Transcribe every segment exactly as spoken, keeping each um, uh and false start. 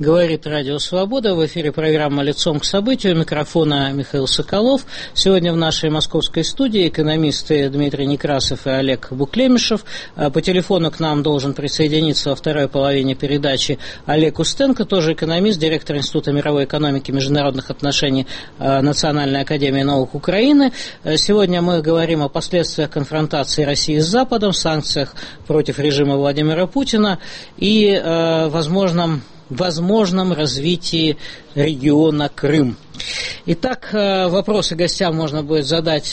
Говорит Радио Свобода. В эфире программа «Лицом к событию». У микрофона Михаил Соколов. Сегодня в нашей московской студии экономисты Дмитрий Некрасов и Олег Буклемишев. По телефону к нам должен присоединиться во второй половине передачи Олег Устенко, тоже экономист, директор Института мировой экономики и международных отношений Национальной академии наук Украины. Сегодня мы говорим о последствиях конфронтации России с Западом, санкциях против режима Владимира Путина и возможном возможном развитии региона Крым. Итак, вопросы гостям можно будет задать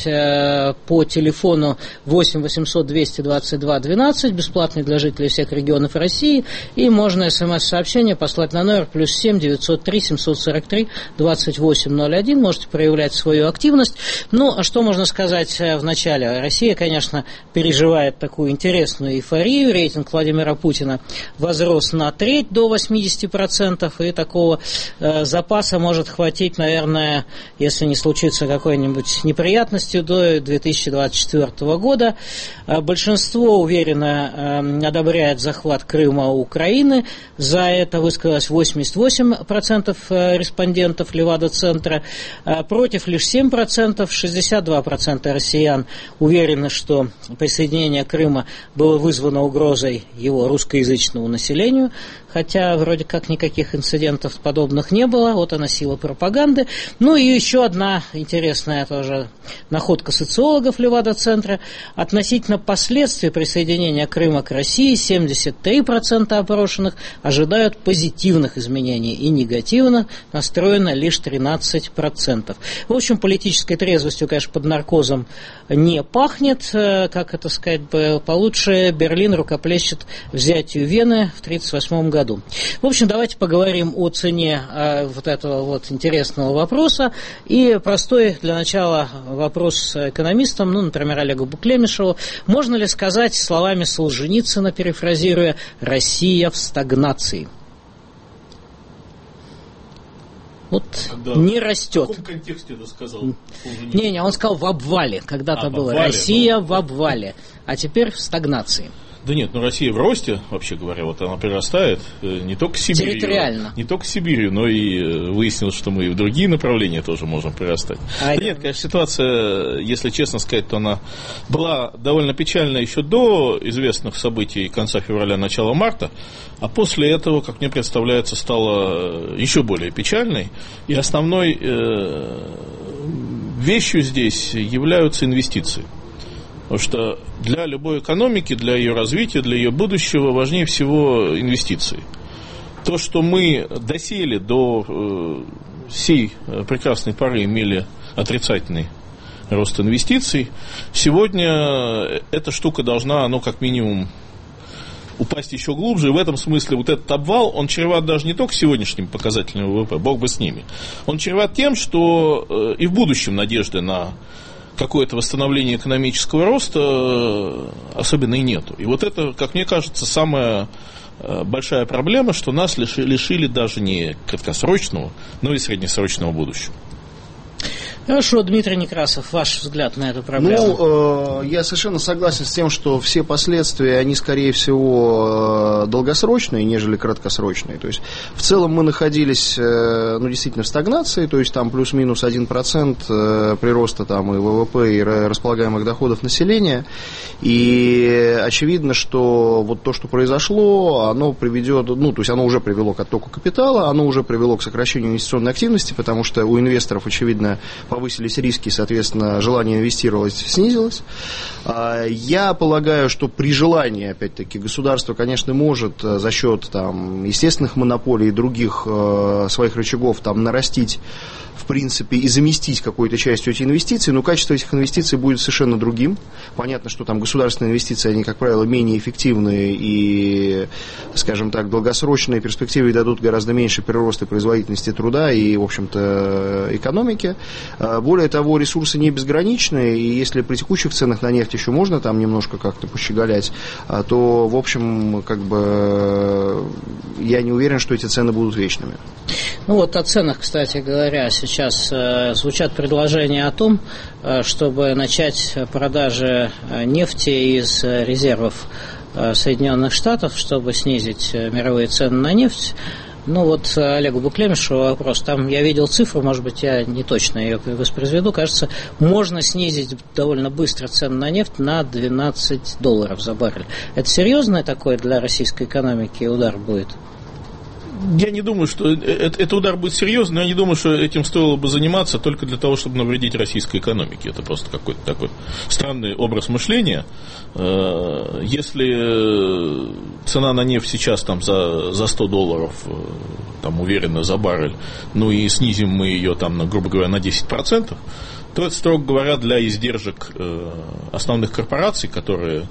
по телефону восемь восемьсот двести двадцать два двенадцать, бесплатный для жителей всех регионов России, и можно смс-сообщение послать на номер плюс семь девятьсот три семьсот сорок три двадцать восемь ноль один, можете проявлять свою активность. Ну, а что можно сказать в начале? Россия, конечно, переживает такую интересную эйфорию, рейтинг Владимира Путина возрос на треть до восемьдесят процентов, и такого э, запаса может хватить, наверное, если не случится какой-нибудь неприятностью, до две тысячи двадцать четвёртого года. Большинство уверенно э, одобряет захват Крыма у Украины. За это высказалось восемьдесят восемь процентов респондентов Левада-центра. Против лишь семь процентов. шестьдесят два процента россиян уверены, что присоединение Крыма было вызвано угрозой его русскоязычному населению. Хотя вроде как никаких инцидентов подобных не было. Вот она, сила пропаганды. Ну и еще одна интересная тоже находка социологов Левада-центра. Относительно последствий присоединения Крыма к России семьдесят три процента опрошенных ожидают позитивных изменений, и негативно настроено лишь тринадцать процентов. В общем, политической трезвостью, конечно, под наркозом не пахнет. Как это сказать бы получше, Берлин рукоплещет взятию Вены в тридцать восьмом году. В общем, давайте поговорим о цене э, вот этого вот интересного вопроса. И простой для начала вопрос экономистам, ну, например, Олегу Буклемишеву. Можно ли сказать словами Солженицына, перефразируя, «Россия в стагнации»? Вот да. Не растет. В каком контексте это сказал? Не, не, он сказал в обвале. Когда-то а, было обвале, Россия ну, в обвале, а теперь в стагнации. Да нет, ну Россия в росте, вообще говоря, вот она прирастает не только Сибирью, территориально. Не только Сибирью, но и выяснилось, что мы и в другие направления тоже можем прирастать. А да нет, конечно, ситуация, если честно сказать, то она была довольно печальна еще до известных событий конца февраля, начала марта, а после этого, как мне представляется, стала еще более печальной. И основной э, вещью здесь являются инвестиции. Потому что для любой экономики, для ее развития, для ее будущего важнее всего инвестиции. То, что мы доселе до э, сей прекрасной поры имели отрицательный рост инвестиций, сегодня эта штука должна, ну, как минимум, упасть еще глубже. И в этом смысле вот этот обвал, он чреват даже не только сегодняшним показателем ВВП, бог бы с ними. Он чреват тем, что э, и в будущем надежды на какое-то восстановление экономического роста особенно и нету. И вот это, как мне кажется, самая большая проблема, что нас лишили даже не краткосрочного, но и среднесрочного будущего. Хорошо, Дмитрий Некрасов, ваш взгляд на эту проблему? Ну, э, я совершенно согласен с тем, что все последствия, они, скорее всего, долгосрочные, нежели краткосрочные. То есть, в целом мы находились, э, ну, действительно, в стагнации, то есть, там плюс-минус один процент э, прироста там и ВВП, и располагаемых доходов населения. И очевидно, что вот то, что произошло, оно приведет, ну, то есть, оно уже привело к оттоку капитала, оно уже привело к сокращению инвестиционной активности, потому что у инвесторов, очевидно, повысились риски, соответственно, желание инвестировать снизилось. Я полагаю, что при желании, опять-таки, государство, конечно, может за счет там, естественных монополий и других своих рычагов там, нарастить, в принципе, и заместить какой-то частью эти инвестиции, но качество этих инвестиций будет совершенно другим. Понятно, что там государственные инвестиции, они, как правило, менее эффективные и, скажем так, долгосрочные перспективы дадут гораздо меньше прироста производительности труда и, в общем-то, экономики. Более того, ресурсы не безграничны, и если при текущих ценах на нефть еще можно там немножко как-то пощеголять, то, в общем, как бы я не уверен, что эти цены будут вечными. Ну вот о ценах, кстати говоря, сейчас э, звучат предложения о том, э, чтобы начать продажи нефти из резервов э, Соединенных Штатов, чтобы снизить мировые цены на нефть. Ну вот Олегу Буклемишеву вопрос. Там я видел цифру, может быть, я не точно ее воспроизведу. Кажется, можно снизить довольно быстро цену на нефть на двенадцать долларов за баррель. Это серьезный такой для российской экономики удар будет? Я не думаю, что это, это удар будет серьезный, но я не думаю, что этим стоило бы заниматься только для того, чтобы навредить российской экономике. Это просто какой-то такой странный образ мышления. Если цена на нефть сейчас там за, за сто долларов, там, уверенно, за баррель, ну и снизим мы ее, там, на, грубо говоря, на десять процентов, то это, строго говоря, для издержек основных корпораций, которые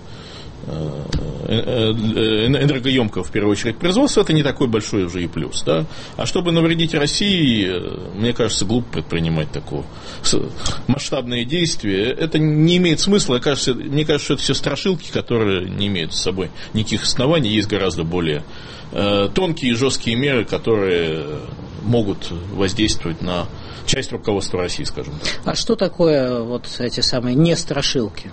энергоемкого, в первую очередь, производства, это не такой большой уже и плюс. Да? А чтобы навредить России, мне кажется, глупо предпринимать такое масштабные действия. Это не имеет смысла. Кажется, мне кажется, что это все страшилки, которые не имеют с собой никаких оснований. Есть гораздо более тонкие и жесткие меры, которые могут воздействовать на часть руководства России, скажем так. А что такое вот эти самые не страшилки?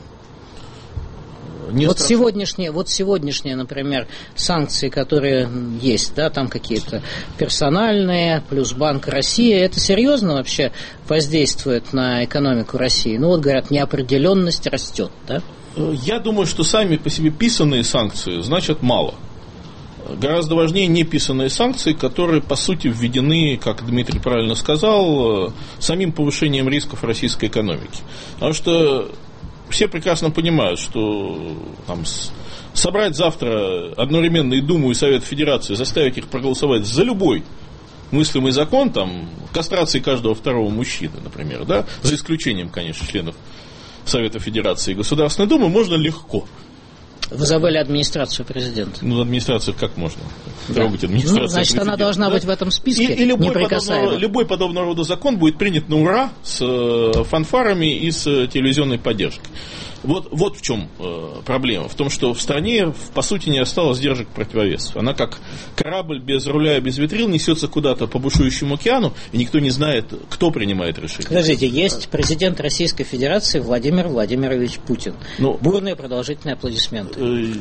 Не вот сегодняшние, вот сегодняшние, например, санкции, которые есть, да, там какие-то персональные, плюс Банк России, это серьезно вообще воздействует на экономику России? Ну, вот говорят, неопределенность растет, да? Я думаю, что сами по себе писанные санкции значат мало. Гораздо важнее неписанные санкции, которые, по сути, введены, как Дмитрий правильно сказал, самим повышением рисков российской экономики. Потому что все прекрасно понимают, что там, собрать завтра одновременно и Думу, и Совет Федерации, заставить их проголосовать за любой мыслимый закон, там, кастрации каждого второго мужчины, например, да, за исключением, конечно, членов Совета Федерации и Государственной Думы, можно легко. Вы забыли администрацию президента. Ну, администрацию как можно трогать, да. Администрацию ну, значит, президента? Она должна да? быть в этом списке, и, и любой, неприкасаемый. подобного, любой подобного рода закон будет принят на ура с фанфарами и с телевизионной поддержкой. Вот, вот в чем э, проблема. В том, что в стране, по сути, не осталось сдержек противовесов. Она как корабль без руля и без витрил несется куда-то по бушующему океану, и никто не знает, кто принимает решение. Подождите, есть президент Российской Федерации Владимир Владимирович Путин. Ну, бурные продолжительные аплодисменты. Э,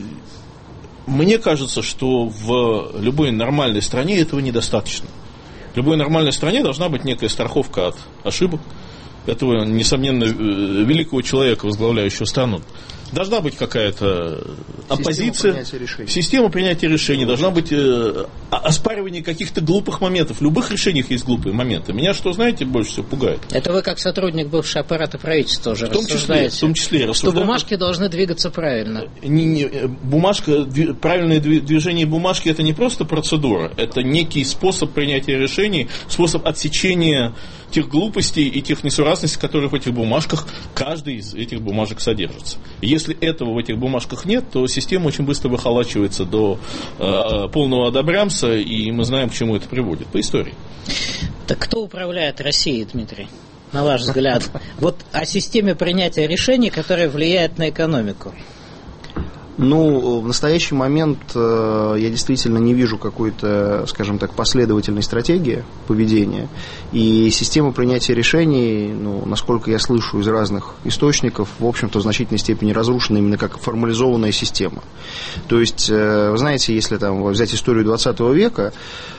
мне кажется, что в любой нормальной стране этого недостаточно. В любой нормальной стране должна быть некая страховка от ошибок этого, несомненно, великого человека, возглавляющего страну. Должна быть какая-то оппозиция, система принятия, система принятия решений, должна быть э, оспаривание каких-то глупых моментов. В любых решениях есть глупые моменты. Меня что, знаете, больше всего пугает? Это вы, как сотрудник бывшего аппарата правительства, уже в том рассуждаете, числе, в том числе что бумажки должны двигаться правильно. Не, не, бумажка, дви, правильное движение бумажки – это не просто процедура, это некий способ принятия решений, способ отсечения тех глупостей и тех несуразностей, которые в этих бумажках, каждой из этих бумажек содержится. Если этого в этих бумажках нет, то система очень быстро выхолачивается до э, полного одобрямса, и мы знаем, к чему это приводит по истории. Так кто управляет Россией, Дмитрий, на ваш взгляд? Вот о системе принятия решений, которая влияет на экономику. Ну, в настоящий момент э, я действительно не вижу какой-то, скажем так, последовательной стратегии поведения. И система принятия решений, ну, насколько я слышу из разных источников, в общем-то, в значительной степени разрушена именно как формализованная система. То есть, э, вы знаете, если там взять историю двадцатого века,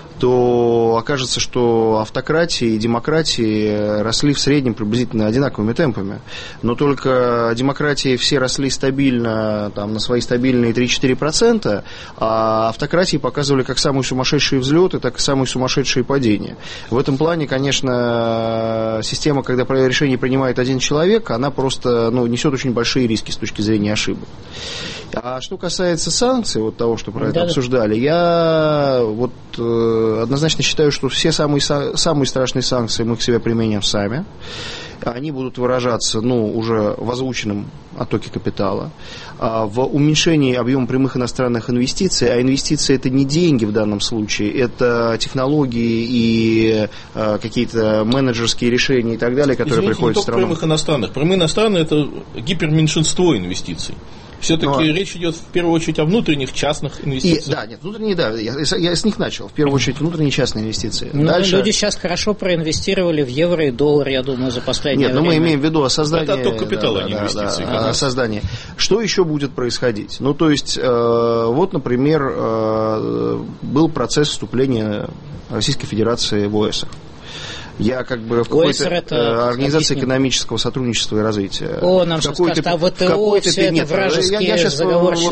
то окажется, что автократии и демократии росли в среднем приблизительно одинаковыми темпами. Но только демократии все росли стабильно, там, на свои стабильные три-четыре процента, а автократии показывали как самые сумасшедшие взлеты, так и самые сумасшедшие падения. В этом плане, конечно, система, когда решение принимает один человек, она просто, ну, несет очень большие риски с точки зрения ошибок. А что касается санкций, вот того, что про да, это обсуждали, я вот э, однозначно считаю, что все самые, самые страшные санкции мы к себе применим сами. Они будут выражаться, ну, уже в озвученном оттоке капитала, в уменьшении объема прямых иностранных инвестиций, а инвестиции это не деньги в данном случае, это технологии и какие-то менеджерские решения и так далее, которые Извините, приходят в страну. Не только прямых иностранных. Прямые иностранные это гиперменьшинство инвестиций. Все-таки Но... речь идет в первую очередь о внутренних частных инвестициях. И, да, нет, внутренние, да, я, я с них начал. В первую очередь внутренние частные инвестиции. Ну, Дальше... люди сейчас хорошо проинвестировали в евро и доллар, я думаю, за последнее нет, время. Нет, но мы имеем в виду о создании... Это отток капитала, да, а не да, инвестиции. Да, о создании. Что еще будет происходить? Ну, то есть, э, вот, например, э, был процесс вступления Российской Федерации в ОЭСР. Я как бы в какой-то это, организации объясним. Экономического сотрудничества и развития. О, нам сейчас скажут, а ВТО, все это вражеские, я, я сейчас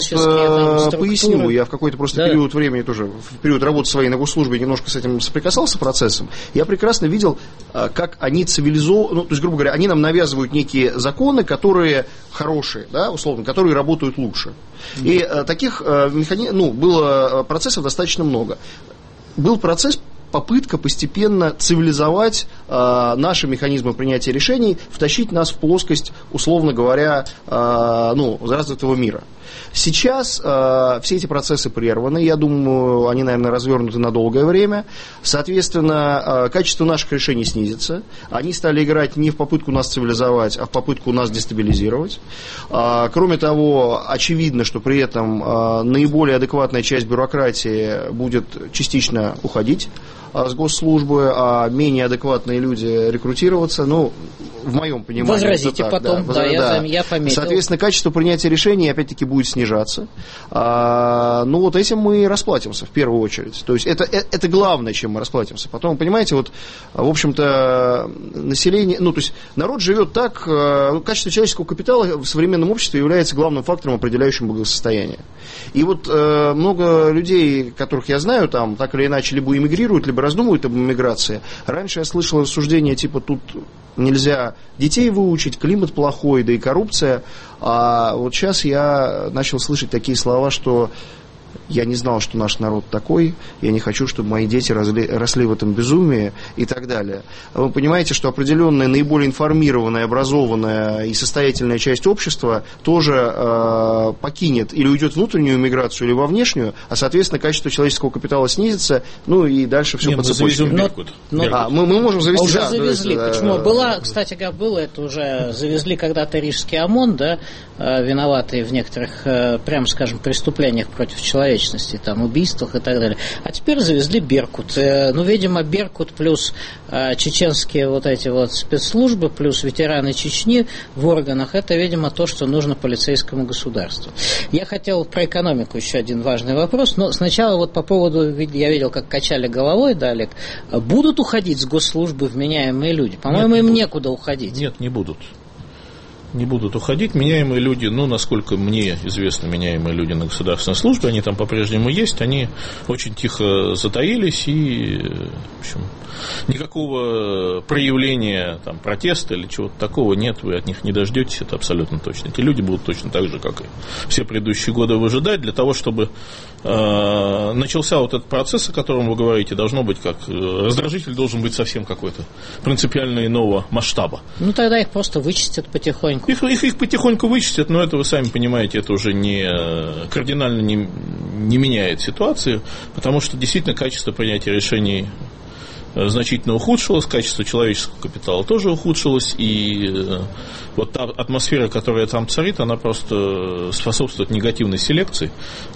вот, поясню, я в какой-то просто да. период времени тоже, в период работы своей на госслужбе немножко с этим соприкасался процессом. Я прекрасно видел, как они цивилизованы, ну, то есть, грубо говоря, они нам навязывают некие законы, которые хорошие, да, условно, которые работают лучше. Mm-hmm. И а, таких а, механи... ну, было процессов достаточно много. Был процесс попытка постепенно цивилизовать э, наши механизмы принятия решений, втащить нас в плоскость, условно говоря, э, ну, развитого мира. Сейчас э, все эти процессы прерваны, я думаю, они, наверное, развернуты на долгое время. Соответственно, э, качество наших решений снизится. Они стали играть не в попытку нас цивилизовать, а в попытку нас дестабилизировать. Э, кроме того, очевидно, что при этом э, наиболее адекватная часть бюрократии будет частично уходить с госслужбы, а менее адекватные люди рекрутироваться, ну, в моем понимании. Возразите так, потом, да, да, да, я, я пометил. Соответственно, качество принятия решений, опять-таки, будет снижаться. А, ну, вот этим мы и расплатимся, в первую очередь. То есть, это, это главное, чем мы расплатимся. Потом, понимаете, вот, в общем-то, население, ну, то есть, народ живет так, качество человеческого капитала в современном обществе является главным фактором, определяющим благосостояние. И вот много людей, которых я знаю, там, так или иначе, либо эмигрируют, либо раздумывают об эмиграции. Раньше я слышал рассуждения типа тут нельзя детей выучить, климат плохой, да и коррупция. А вот сейчас я начал слышать такие слова, что я не знал, что наш народ такой, я не хочу, чтобы мои дети росли, росли в этом безумии и так далее. Вы понимаете, что определенная наиболее информированная, образованная и состоятельная часть общества тоже э, покинет или уйдет в внутреннюю миграцию, или во внешнюю, а, соответственно, качество человеческого капитала снизится, ну и дальше все по цепочке. Но, но, а, мы, мы можем завести... Уже да, завезли. Да, Почему? Да, была, да. кстати говоря, было это уже, завезли когда-то Рижский ОМОН, да, виноватые в некоторых, прямо скажем, преступлениях против человечности, там, убийствах и так далее. А теперь завезли Беркут. Ну, видимо, Беркут плюс чеченские вот эти вот спецслужбы, плюс ветераны Чечни в органах, это, видимо, то, что нужно полицейскому государству. Я хотел про экономику еще один важный вопрос, но сначала вот по поводу, я видел, как качали головой, да, Олег, будут уходить с госслужбы вменяемые люди? По-моему, Нет, им будут. некуда уходить. Нет, не будут. Не будут уходить. Меняемые люди, ну, насколько мне известно, меняемые люди на государственной службе, они там по-прежнему есть, они очень тихо затаились, и, в общем, никакого проявления там, протеста или чего-то такого нет, вы от них не дождетесь, это абсолютно точно. Эти люди будут точно так же, как и все предыдущие годы выжидать, для того, чтобы э, начался вот этот процесс, о котором вы говорите, должно быть как, раздражитель должен быть совсем какой-то принципиально иного масштаба. Ну, тогда их просто вычистят потихоньку. Их, их, их потихоньку вычистят, но это, вы сами понимаете, это уже не, кардинально не, не меняет ситуацию, потому что действительно качество принятия решений значительно ухудшилось, качество человеческого капитала тоже ухудшилось, и вот та атмосфера, которая там царит, она просто способствует негативной селекции.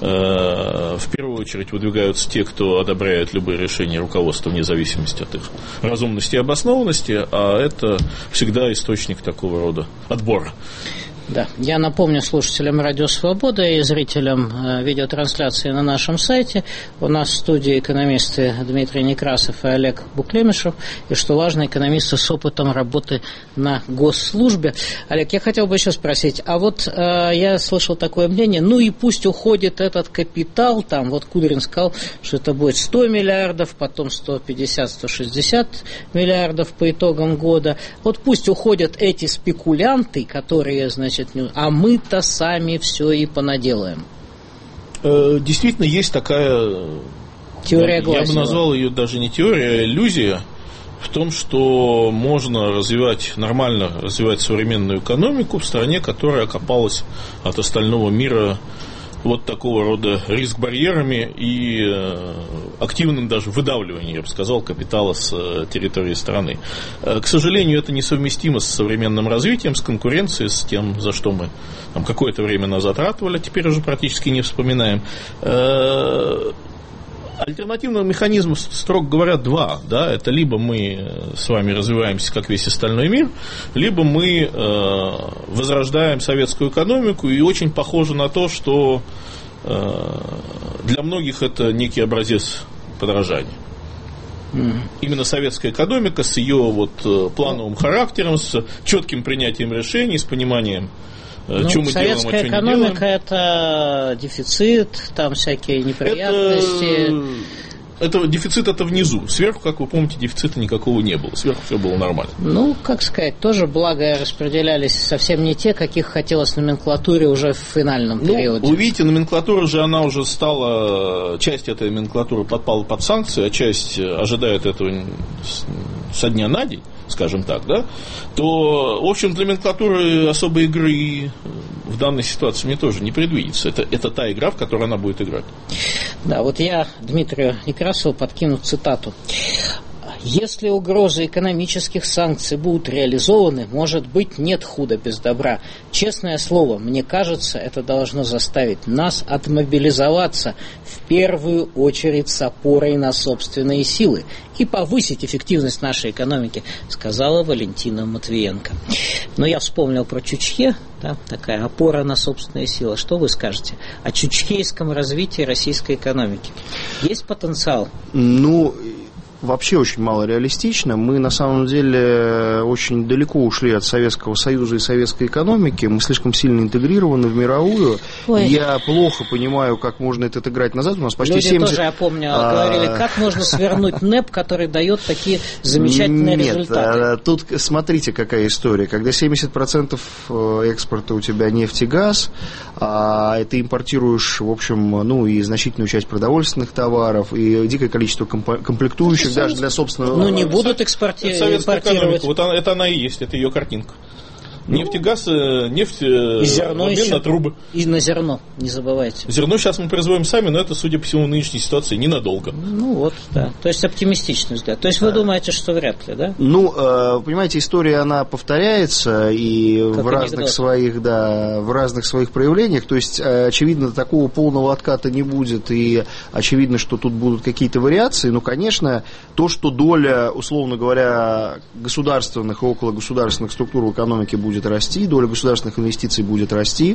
В первую очередь выдвигаются те, кто одобряет любые решения руководства вне зависимости от их разумности и обоснованности, а это всегда источник такого рода отбора. Да, я напомню слушателям Радио Свобода и зрителям э, видеотрансляции на нашем сайте. У нас в студии экономисты Дмитрий Некрасов и Олег Буклемишев. И, что важно, экономисты с опытом работы на госслужбе. Олег, я хотел бы еще спросить, а вот э, я слышал такое мнение, ну и пусть уходит этот капитал, там, вот Кудрин сказал, что это будет сто миллиардов, потом сто пятьдесят - сто шестьдесят миллиардов по итогам года. Вот пусть уходят эти спекулянты, которые, значит, а мы-то сами все и понаделаем. Действительно, есть такая теория я, я бы назвал ее даже не теория, а иллюзия в том, что можно развивать, нормально развивать современную экономику в стране, которая окопалась от остального мира вот такого рода риск-барьерами и активным даже выдавливанием, я бы сказал, капитала с территории страны. К сожалению, это несовместимо с современным развитием, с конкуренцией, с тем, за что мы там какое-то время назад ратовали, а теперь уже практически не вспоминаем. Альтернативного механизма, строго говоря, два. Да? Это либо мы с вами развиваемся, как весь остальной мир, либо мы э, возрождаем советскую экономику, и очень похоже на то, что э, для многих это некий образец подражания. Mm-hmm. Именно советская экономика с ее вот плановым характером, с четким принятием решений, с пониманием, ну, что мы советская делаем, а что экономика не делаем. Это дефицит, там всякие неприятности. Это, это дефицит это внизу. Сверху, как вы помните, дефицита никакого не было. Сверху все было нормально. Ну, как сказать, тоже благо распределялись совсем не те, каких хотелось номенклатуре уже в финальном ну, периоде. Вы видите, номенклатура же, она уже стала, часть этой номенклатуры подпала под санкции, а часть ожидает этого со дня на день, скажем так, да, то, в общем, для номенклатуры особой игры в данной ситуации мне тоже не предвидится. Это, это та игра, в которой она будет играть. Да, вот я Дмитрию Некрасову подкину цитату. Если угрозы экономических санкций будут реализованы, может быть, нет худа без добра. Честное слово, мне кажется, это должно заставить нас отмобилизоваться в первую очередь с опорой на собственные силы и повысить эффективность нашей экономики, сказала Валентина Матвиенко. Но я вспомнил про Чучхе, да, такая опора на собственные силы. Что вы скажете о чучхейском развитии российской экономики? Есть потенциал? Ну... Вообще очень мало реалистично. Мы на самом деле очень далеко ушли от Советского Союза и советской экономики. Мы слишком сильно интегрированы в мировую. Ой. Я плохо понимаю, как можно это отыграть назад. У нас почти Люди семьдесят... тоже, я помню, говорили, как можно свернуть НЭП, который дает такие замечательные Нет, результаты. Тут смотрите, какая история. Когда семьдесят процентов экспорта у тебя нефть и газ, а ты импортируешь, в общем, ну и значительную часть продовольственных товаров, и дикое количество комплектующих, даже для собственного... Ну, не будут экспорти... импортировать. Вот она, это она и есть, это ее картинка. Ну, нефть и газ, нефть и зерно в обмен на трубы. И на зерно, не забывайте. Зерно сейчас мы производим сами, но это, судя по всему, в нынешней ситуации ненадолго. Ну вот, да. То есть оптимистичный взгляд. То есть вы да. думаете, что вряд ли, да? Ну, понимаете, история, она повторяется и как в разных анекдот. своих, да, в разных своих проявлениях. То есть, очевидно, такого полного отката не будет, и очевидно, что тут будут какие-то вариации. Но, конечно, то, что доля, условно говоря, государственных и окологосударственных структур в экономике будет будет расти, доля государственных инвестиций будет расти,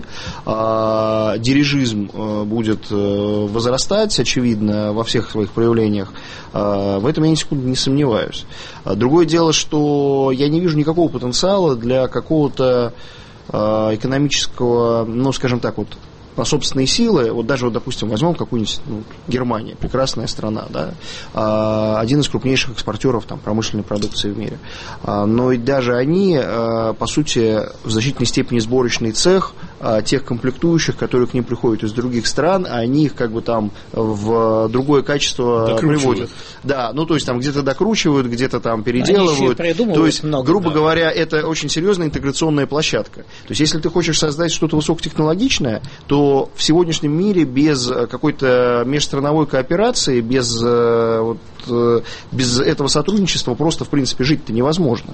а, дирижизм а, будет а, возрастать, очевидно, во всех своих проявлениях. А, в этом я ни секунды не сомневаюсь. А, другое дело, что я не вижу никакого потенциала для какого-то а, экономического, ну, скажем так, вот, по собственные силы, вот даже, вот, допустим, возьмем какую-нибудь ну, Германию, прекрасная страна, да, а, один из крупнейших экспортеров там, промышленной продукции в мире, а, но и даже они, а, по сути, в значительной степени сборочный цех а, тех комплектующих, которые к ним приходят из других стран, а они их как бы там в другое качество приводят. Да, ну то есть там где-то докручивают, где-то там переделывают, то есть, много, грубо да. говоря, это очень серьезная интеграционная площадка. То есть, если ты хочешь создать что-то высокотехнологичное, то в сегодняшнем мире без какой-то межстрановой кооперации, без, вот, без этого сотрудничества просто, в принципе, жить-то невозможно.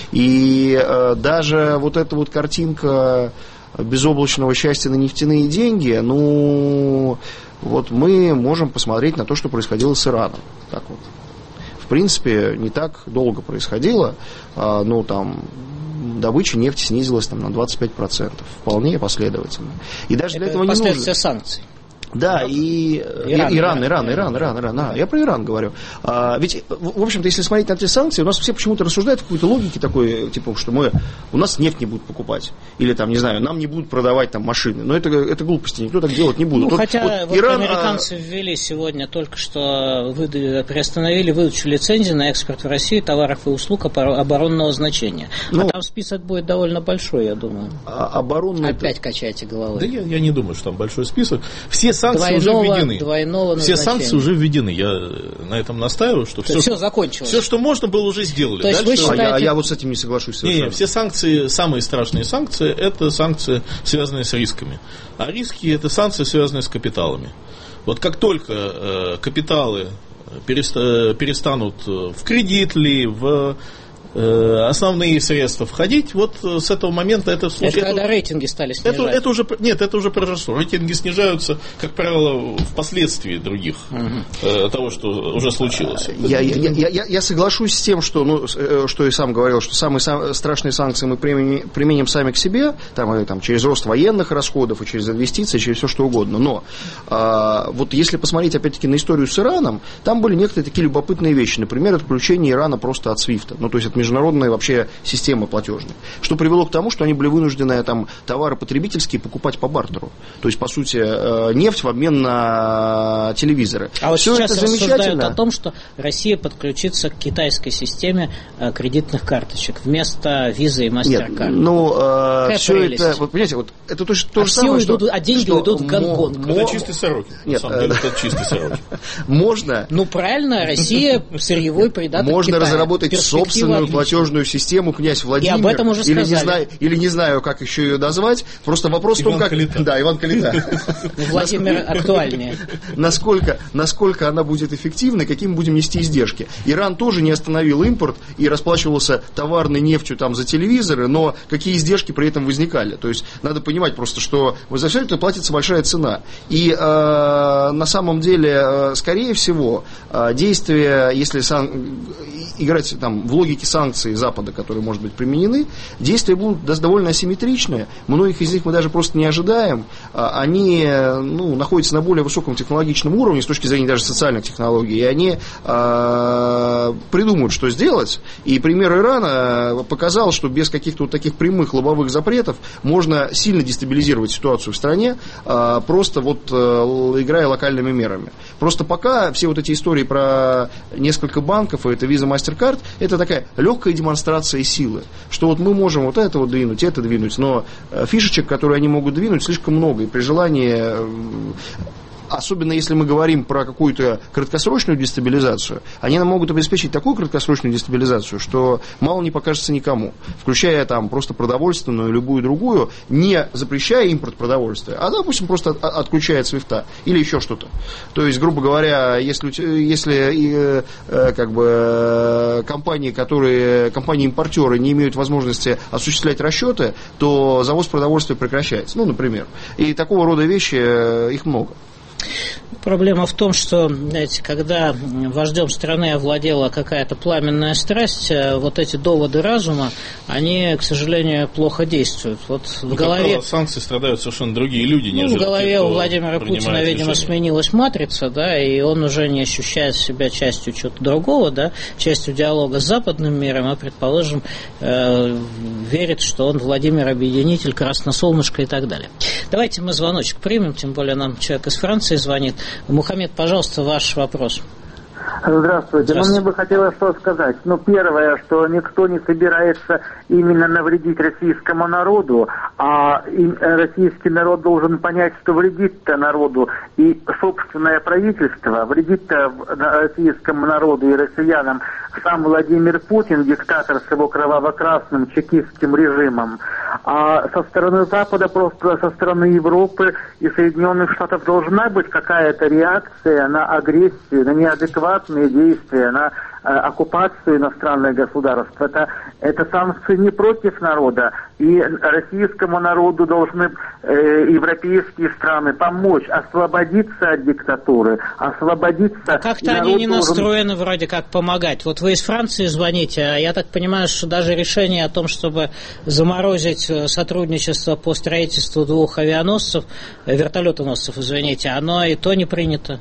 И даже вот эта вот картинка безоблачного счастья на нефтяные деньги, ну, вот мы можем посмотреть на то, что происходило с Ираном. Так вот. В принципе, не так долго происходило, ну, там... добыча нефти снизилась там, на двадцать пять процентов. Вполне последовательно. И даже это для этого не нужно... последствия санкций. Да, и Иран, Иран, Иран, Иран, Иран, Иран, а, я про Иран говорю. А, ведь, в общем-то, если смотреть на эти санкции, у нас все почему-то рассуждают в какой-то логике такой, типа, что мы, у нас нефть не будут покупать, или там, не знаю, нам не будут продавать там машины. Но это, это глупости, никто так делать не будет. Ну, вот, хотя вот вот Иран, американцы а... ввели сегодня только что, выдали, приостановили выдачу лицензий на экспорт в Россию товаров и услуг оборонного значения. Ну, а там список будет довольно большой, я думаю. А, оборонный... Опять качайте головой. Да я, я не думаю, что там большой список. Все санкции двойного, уже введены. Двойного все санкции уже введены. Я на этом настаиваю, что все, все что, закончилось. Все, что можно было, уже сделали. То есть вы считаете... а, я, а я вот с этим не соглашусь совершенно. Не, не, все санкции, самые страшные санкции, это санкции, связанные с рисками. А риски – это санкции, связанные с капиталами. Вот как только э, капиталы переста- перестанут в кредит ли, в основные средства входить, вот с этого момента это... Это, это когда рейтинги стали снижать. Это, это уже, нет, это уже произошло. Рейтинги снижаются, как правило, впоследствии других угу. того, что уже случилось. Я, я, я, я, я соглашусь с тем, что, ну, что и сам говорил, что самые сам, страшные санкции мы применим, применим сами к себе, там, там, через рост военных расходов, и через инвестиции, через все что угодно. Но а, вот если посмотреть, опять-таки, на историю с Ираном, там были некоторые такие любопытные вещи. Например, отключение Ирана просто от свифта. Ну, то есть от международной вообще системы платежной, что привело к тому, что они были вынуждены там товары потребительские покупать по бартеру. То есть, по сути, нефть в обмен на телевизоры. А вот все сейчас это рассуждают о том, что Россия подключится к китайской системе кредитных карточек вместо визы и MasterCard. Нет, ну, э, все прелесть. Это, вот, понимаете, вот это то, то а же самое, идут, что... А деньги что уйдут в Гонконг. Мо- это чистый сорок. Нет, на самом деле, это чистый сорок. Можно... Ну, правильно, Россия сырьевой придаток Можно Китая. разработать собственную платежную систему, князь Владимир. И об этом уже или сказали. Не знаю, или не знаю, как еще ее назвать. Просто вопрос Иван в том, как... Калита. Да, Иван Калита. Владимир актуальнее. Насколько, насколько она будет эффективна, каким будем нести издержки. Иран тоже не остановил импорт и расплачивался товарной нефтью там за телевизоры, но какие издержки при этом возникали. То есть надо понимать просто, что за все это платится большая цена. И э, на самом деле, э, скорее всего, э, действия, если сан... играть там в логике санкций Запада, которые, может быть, применены, действия будут довольно асимметричные. Многих из них мы даже просто не ожидаем. Они, ну, находятся на более высоком технологичном уровне с точки зрения даже социальных технологий. И они э, придумают, что сделать. И пример Ирана показал, что без каких-то вот таких прямых лобовых запретов можно сильно дестабилизировать ситуацию в стране, э, просто вот э, играя локальными мерами. Просто пока все вот эти истории про несколько банков, и это Visa, MasterCard, это такая легкая демонстрация силы, что вот мы можем вот это вот двинуть, это двинуть, но фишечек, которые они могут двинуть, слишком много, и при желании, особенно если мы говорим про какую-то краткосрочную дестабилизацию, они нам могут обеспечить такую краткосрочную дестабилизацию, что мало не покажется никому, включая там просто продовольственную, любую другую, не запрещая импорт продовольствия, а, допустим, просто от, отключая от свифта или еще что-то. То есть, грубо говоря, если, если э, как бы компании, которые, компании-импортеры не имеют возможности осуществлять расчеты, то завоз продовольствия прекращается, ну, например. И такого рода вещи, э, их много. Проблема в том, что, знаете, когда вождем страны овладела какая-то пламенная страсть, вот эти доводы разума, они, к сожалению, плохо действуют. Вот в ну, голове... санкции страдают совершенно другие люди, ну, нежели в голове те, у Владимира Путина, видимо, решение. Сменилась матрица, да, и он уже не ощущает себя частью чего-то другого, да, частью диалога с западным миром, а, предположим, э, верит, что он Владимир Объединитель, Красносолнышко и так далее. Давайте мы звоночек примем, тем более нам человек из Франции звонит. Мухаммед, пожалуйста, ваш вопрос. Здравствуйте. Ну, мне бы хотелось что сказать. Ну, первое, что никто не собирается именно навредить российскому народу, а российский народ должен понять, что вредит-то народу и собственное правительство, вредит-то российскому народу и россиянам сам Владимир Путин, диктатор с его кроваво-красным чекистским режимом. А со стороны Запада, просто со стороны Европы и Соединенных Штатов должна быть какая-то реакция на агрессию, на неадекватные действия, на э, оккупацию иностранных государств. Это, это санкции не против народа. И российскому народу должны э, европейские страны помочь освободиться от диктатуры, освободиться... А как-то они не должен... настроены вроде как помогать. Вот вы из Франции звоните, а я так понимаю, что даже решение о том, чтобы заморозить сотрудничество по строительству двух авианосцев, вертолетоносцев, извините, оно и то не принято.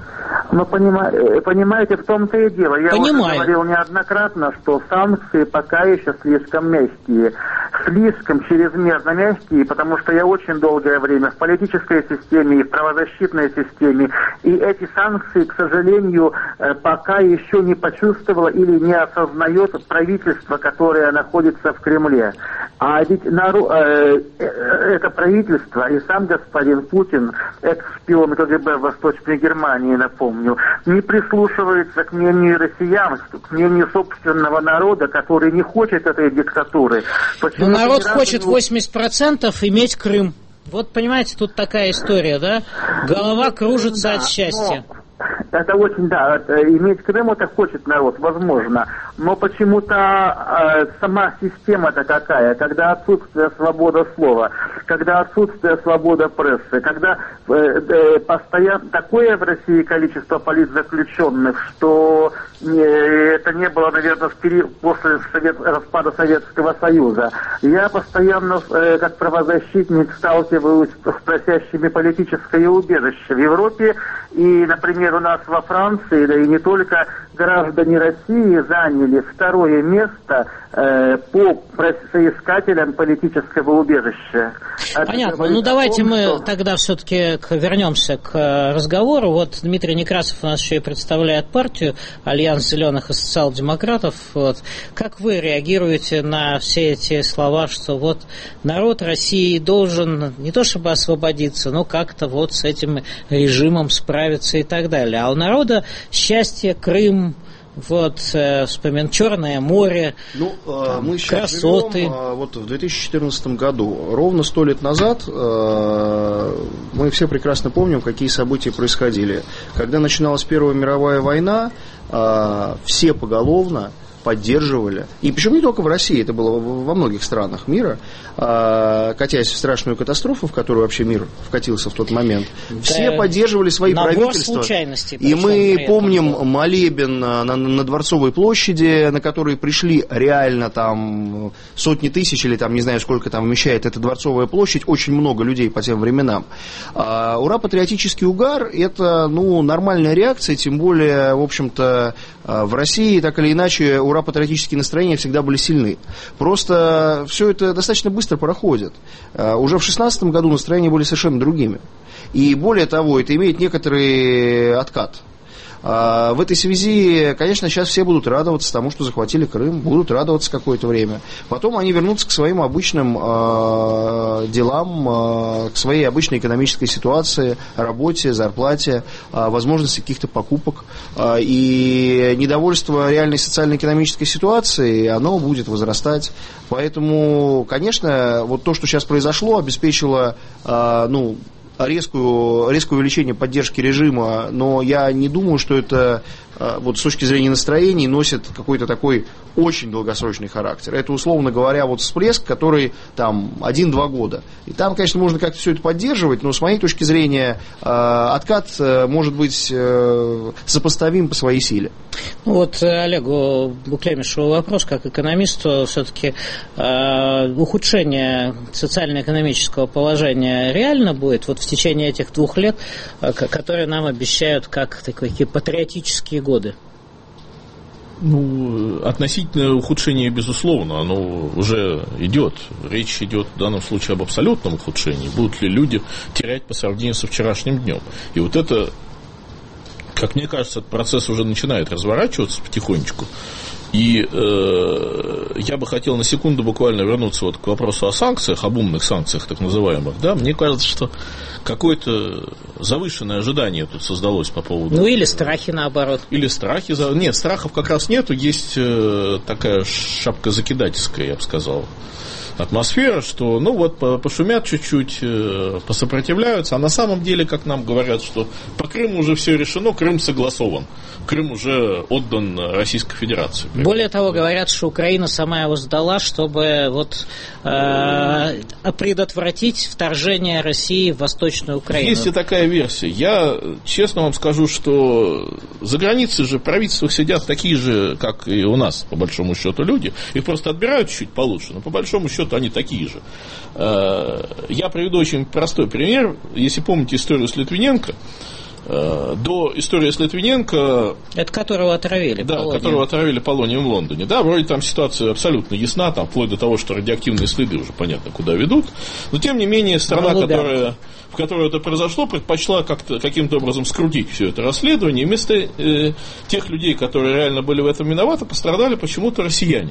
Но понимаете, в том-то и дело. Я уже говорил неоднократно, что санкции пока еще слишком мягкие. Слишком чрезмерно мягкие, потому что я очень долгое время в политической системе и в правозащитной системе. И эти санкции, к сожалению, пока еще не почувствовало или не осознает правительство, которое находится в Кремле. А ведь народ, э, э, это правительство и сам господин Путин, экс-шпион КГБ в Восточной Германии, напомню, не прислушивается к мнению россиян, к мнению собственного народа, который не хочет этой диктатуры. Но народ хочет восемьдесят процентов иметь Крым. Вот, понимаете, тут такая история, да? Голова кружится да, от счастья. Но... Это очень, да, это, иметь Крым это хочет народ, возможно, но почему-то э, сама система-то какая, когда отсутствие свободы слова, когда отсутствие свободы прессы, когда э, э, постоянно такое в России количество политзаключенных, что э, это не было, наверное, в период после совет, распада Советского Союза. Я постоянно, э, как правозащитник, сталкиваюсь с просящими политическое убежище в Европе, и, например, у нас во Франции, да и не только, граждане России заняли второе место э, по соискателям политического убежища. Понятно. Ну, давайте том, мы что... тогда все-таки вернемся к разговору. Вот Дмитрий Некрасов у нас еще и представляет партию Альянс зеленых и социал-демократов. Вот. Как вы реагируете на все эти слова, что вот народ России должен не то чтобы освободиться, но как-то вот с этим режимом справиться и так далее. А у народа счастье, Крым, вот, э, вспомин Черное море, ну, там, мы красоты. Живем, вот в две тысячи четырнадцатом году, ровно сто лет назад, э, мы все прекрасно помним, какие события происходили. Когда начиналась Первая мировая война, э, все поголовно поддерживали, и причем не только в России, это было во многих странах мира, катясь в страшную катастрофу, в которую вообще мир вкатился в тот момент, да, все поддерживали свои правительства. И мы помним молебен на, на, на Дворцовой площади, на который пришли реально там сотни тысяч, или там не знаю сколько там вмещает эта Дворцовая площадь, очень много людей по тем временам. А, ура, патриотический угар, это ну, нормальная реакция, тем более, в общем-то, в России так или иначе ура-патриотические настроения всегда были сильны. Просто все это достаточно быстро проходит. Уже в шестнадцатом году настроения были совершенно другими. И более того, это имеет некоторый откат. В этой связи, конечно, сейчас все будут радоваться тому, что захватили Крым, будут радоваться какое-то время. Потом они вернутся к своим обычным э, делам, э, к своей обычной экономической ситуации, работе, зарплате, э, возможности каких-то покупок. Э, и недовольство реальной социально-экономической ситуации, оно будет возрастать. Поэтому, конечно, вот то, что сейчас произошло, обеспечило, э, ну, резкую, резкое увеличение поддержки режима, но я не думаю, что это вот с точки зрения настроений носит какой-то такой очень долгосрочный характер. Это, условно говоря, вот всплеск, который там один-два года. И там, конечно, можно как-то все это поддерживать, но с моей точки зрения откат может быть сопоставим по своей силе. Ну вот Олегу Буклемишеву вопрос, как экономисту, все-таки э, ухудшение социально-экономического положения реально будет вот в течение этих двух лет, э, которые нам обещают как такие патриотические годы? Ну, относительное ухудшение, безусловно, оно уже идет. Речь идет в данном случае об абсолютном ухудшении. Будут ли люди терять по сравнению со вчерашним днем? И вот это, как мне кажется, этот процесс уже начинает разворачиваться потихонечку. И э, я бы хотел на секунду буквально вернуться вот к вопросу о санкциях, об умных санкциях так называемых. Да? Мне кажется, что какое-то завышенное ожидание тут создалось по поводу... Ну или страхи наоборот. Или страхи. Нет, страхов как раз нету, есть э, такая шапка закидательская, я бы сказал, атмосфера, что ну вот пошумят чуть-чуть, посопротивляются, а на самом деле, как нам говорят, что по Крыму уже все решено, Крым согласован, Крым уже отдан Российской Федерации. Более того, говорят, что Украина сама его сдала, чтобы вот, э, предотвратить вторжение России в Восточную Украину. Есть и такая версия. Я честно вам скажу, что за границей же в правительствах сидят такие же, как и у нас, по большому счету, люди. Их просто отбирают чуть получше, но по большому счету они такие же. Я приведу очень простой пример. Если помните историю с Литвиненко, до истории с Литвиненко... Это которого отравили. Да, полонием. которого отравили полонием в Лондоне. Да, вроде там ситуация абсолютно ясна, там вплоть до того, что радиоактивные следы уже понятно, куда ведут. Но, тем не менее, страна, которая, в которой это произошло, предпочла как-то, каким-то образом скрутить все это расследование. И вместо э, тех людей, которые реально были в этом виноваты, пострадали почему-то россияне.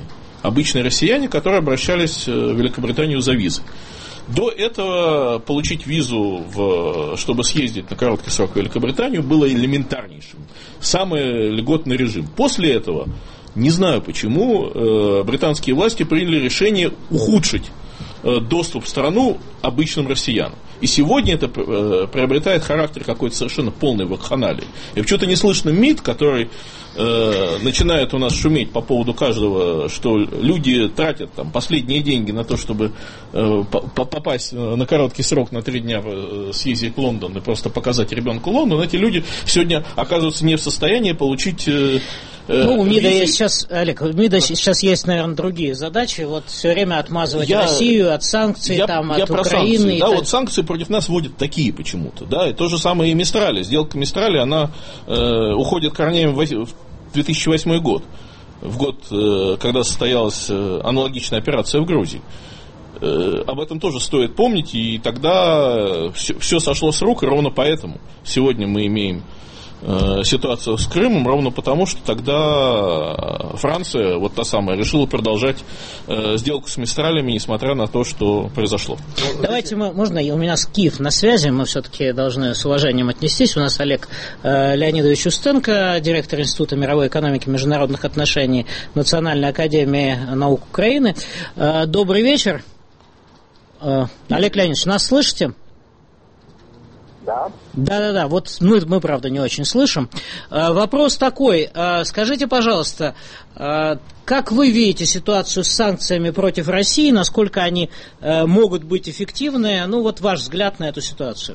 обычные россияне, которые обращались в Великобританию за визой. До этого получить визу, в, чтобы съездить на короткий срок в Великобританию, было элементарнейшим. Самый льготный режим. После этого, не знаю почему, британские власти приняли решение ухудшить доступ в страну обычным россиянам. И сегодня это приобретает характер какой-то совершенно полной вакханалии. И почему-то не слышно МИД, который э, начинает у нас шуметь по поводу каждого, что люди тратят там, последние деньги на то, чтобы э, попасть на короткий срок на три дня съездить в Лондон и просто показать ребенку Лондон. Эти люди сегодня оказываются не в состоянии получить... Э, Ну, у МИДа есть сейчас, Олег, у МИДа сейчас есть, наверное, другие задачи. Вот все время отмазывать я, Россию от санкций, я, там, я от Украины. Санкции, да, так... вот санкции против нас вводят такие почему-то. Да, и то же самое и Мистрали. Сделка Мистрали, она э, уходит корнями в две тысячи восьмой год. В год, э, когда состоялась э, аналогичная операция в Грузии. Э, об этом тоже стоит помнить. И тогда все, все сошло с рук, и ровно поэтому сегодня мы имеем ситуацию с Крымом, ровно потому, что тогда Франция, вот та самая, решила продолжать э, сделку с Мистралями, несмотря на то, что произошло. Давайте мы, можно, у меня Киев на связи, мы все-таки должны с уважением отнестись. У нас Олег э, Леонидович Устенко, директор Института мировой экономики и международных отношений Национальной академии наук Украины. Э, добрый вечер. Э, Олег Леонидович, нас слышите? Да. Да-да-да, вот мы, мы, правда, не очень слышим. А, вопрос такой, а, скажите, пожалуйста, а, как вы видите ситуацию с санкциями против России, насколько они а, могут быть эффективны, ну вот ваш взгляд на эту ситуацию?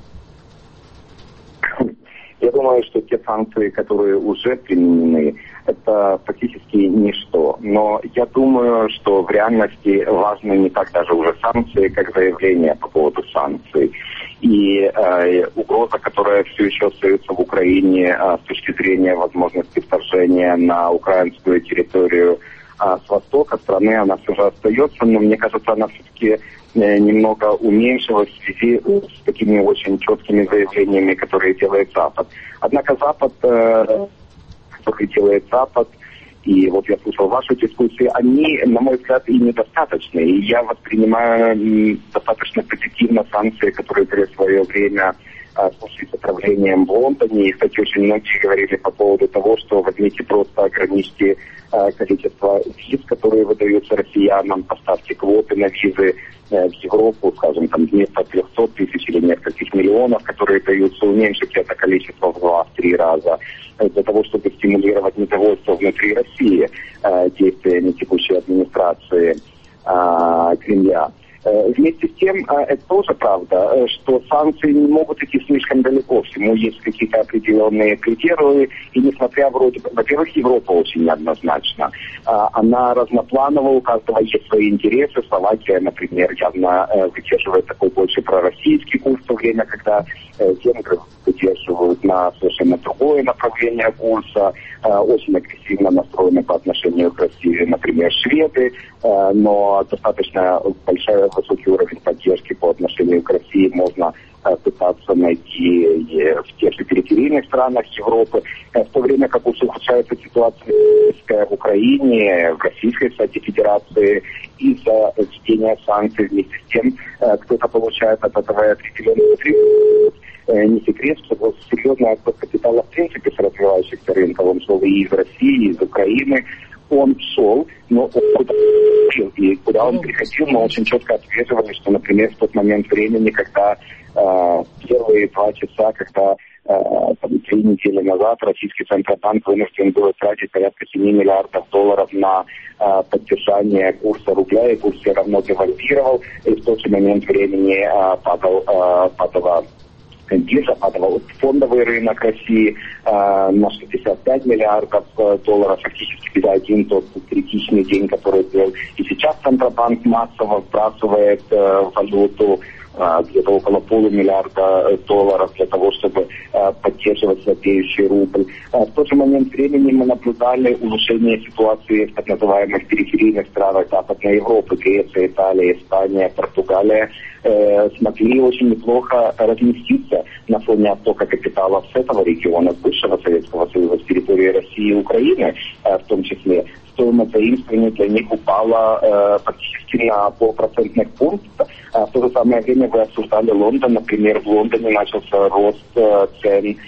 Я думаю, что те санкции, которые уже применены, это фактически ничто. Но я думаю, что в реальности важны не так даже уже санкции, как заявления по поводу санкций. И э, угроза, которая все еще остается в Украине э, с точки зрения возможности вторжения на украинскую территорию э, с востока страны, она все же остается, но мне кажется, она все-таки э, немного уменьшилась в связи с такими очень четкими заявлениями, которые делает Запад. Однако Запад, э, который делает Запад, и вот я слушал вашу дискуссию, они, на мой взгляд, и недостаточны. И я воспринимаю достаточно позитивно санкции, которые были в свое время в случае с отравлением в Лондоне. И, кстати, очень многие говорили по поводу того, что возьмите просто ограничьте количество виз, которые выдаются россиянам, поставьте квоты на визы в Европу, скажем, там вместо трехсот тысяч или нескольких миллионов, которые даются, уменьшить это количество в два-три раза, для того, чтобы стимулировать недовольство внутри России э, действиями текущей администрации э, Кремля. Э, вместе с тем, э, это тоже правда, э, что санкции не могут идти слишком далеко. Всему есть какие-то определенные критерии, и несмотря вроде бы, во-первых, Европа очень неоднозначна. Э, она разноплановая, у каждого есть свои интересы. Словакия, например, явно э, выдерживает такой больше пророссийский курс, в то время, когда э, венгры выдерживают на совершенно другое направление курса, э, очень агрессивно настроены по отношению к России, например, шведы, э, но достаточно большой, высокий уровень поддержки по отношению к России можно э, пытаться найти и в тех же периферийных странах Европы, э, в то время как ухудшается ситуация в Украине, в Российской, кстати, Федерации, из-за введения санкций. Вместе с тем, э, кто-то получает от этого определенный прибыль. Не секрет, что серьезный отток капитала в принципе с развивающихся рынков, он шел и из России, и из Украины, он шел, но он куда приходил, и куда он приходил, мы очень четко отслеживали, что, например, в тот момент времени, когда э, первые два часа, когда э, там, три недели назад российский Центробанк вынужден был тратить порядка семи миллиардов долларов на э, поддержание курса рубля, и курс все равно девальвировал, и в тот же момент времени э, падал, э, падала биржа, падал фондовый рынок России э, на шестьдесят пять миллиардов долларов, фактически за один тот критичный день, который был. И сейчас Центробанк массово вбрасывает э, валюту э, где-то около полумиллиарда долларов для того, чтобы э, поддерживать слабеющий рубль. Э, в тот же момент времени мы наблюдали улучшение ситуации в так называемых периферийных странах Западной Европы, Греция, Италия, Испания, Португалия, смогли очень неплохо разместиться на фоне оттока капиталов с этого региона, с бывшего Советского Союза, с территории России и Украины, в том числе, с стоимость заимствования для них упала э, практически на полпроцентных пунктов. А в то же самое время вы обсуждали Лондон. Например, в Лондоне начался рост э, цен э,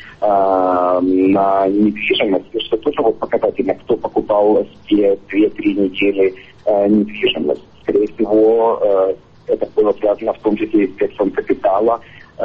на недвижимость, что тоже вот показательно, кто покупал те две-три недели э, недвижимость. Скорее всего, э, это было связано в том числе и с бегством капитала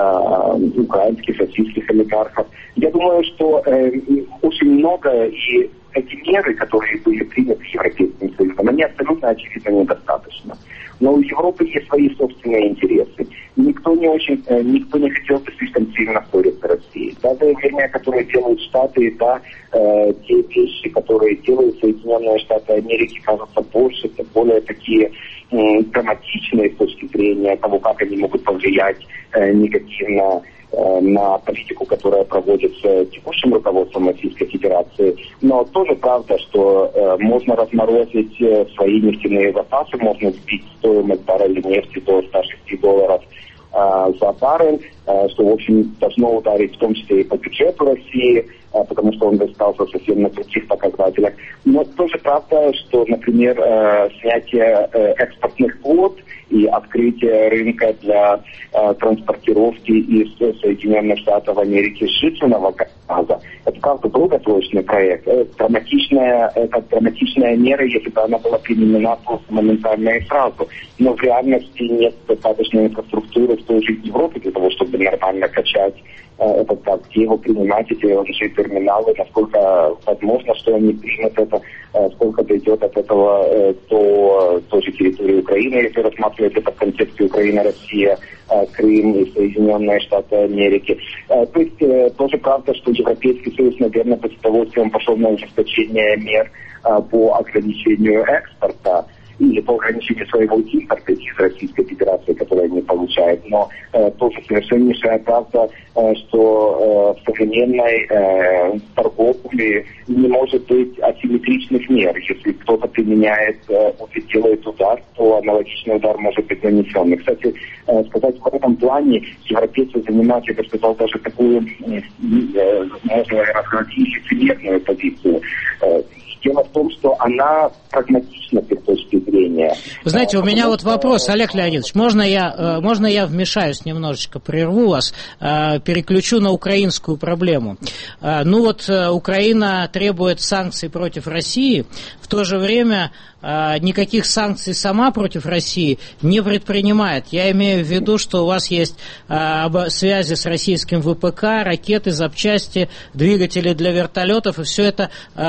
э, украинских, российских олигархов. Я думаю, что э, очень много, и эти меры, которые были приняты Европейским Союзом, они абсолютно очевидно недостаточно. Но у Европы есть свои собственные интересы. Никто не очень, э, никто не хотел бы слишком сильно ссориться с Россией. Да, заявления, которые делают Штаты, да, э, те вещи, которые делают Соединенные Штаты Америки, кажутся больше, более такие э, драматичные с точки зрения того, как они могут повлиять э, негативно э, на политику, которая проводится текущим руководством Российской Федерации. Но тоже правда, что э, можно разморозить э, свои нефтяные запасы, можно сбить стоимость барреля нефти до ста шести долларов э, за баррель, э, что, в общем, должно ударить в том числе и по бюджету России, э, потому что он достался совсем на других показателях. Но тоже правда, что, например, э, снятие э, экспортных квот и открытие рынка для э, транспортировки из Соединенных Штатов Америки жительного газа. Это, правда, долгосрочный проект. Это драматичная, это драматичная мера, если бы она была применена просто моментально и сразу. Но в реальности нет достаточной инфраструктуры в той же Европе для того, чтобы нормально качать э, этот газ. Где его принимать, эти эл эн джи-терминалы, насколько возможно, что они примут это, э, сколько дойдет от этого э, до той же территории Украины, если рассматривать это в контексте Украина, Россия, э, Крым и Соединенные Штаты Америки. Э, то есть э, тоже правда, что Европейский Союз, наверное, по удовольствием пошел на ужесточение мер э, по ограничению экспорта или по ограничению своего импорта из Российской Федерации, которые они получают. Но э, тоже совершеннейшая правда, э, что э, в современной э, торговле не может быть асимметричных мер. Если кто-то применяет, э, делает удар, то аналогичный удар может быть нанесен. И, кстати, э, сказать в этом плане, европейцы занимают, я бы сказал, даже такую, э, э, можно назвать, лицемерную позицию. Э, Дело в том, что она прагматична с их точки зрения. Вы знаете, у меня вот вопрос, Олег Леонидович, можно я, можно я вмешаюсь немножечко, прерву вас, переключу на украинскую проблему. Ну вот Украина требует санкций против России, в то же время никаких санкций сама против России не предпринимает. Я имею в виду, что у вас есть связи с российским вэ пэ ка, ракеты, запчасти, двигатели для вертолетов, и все это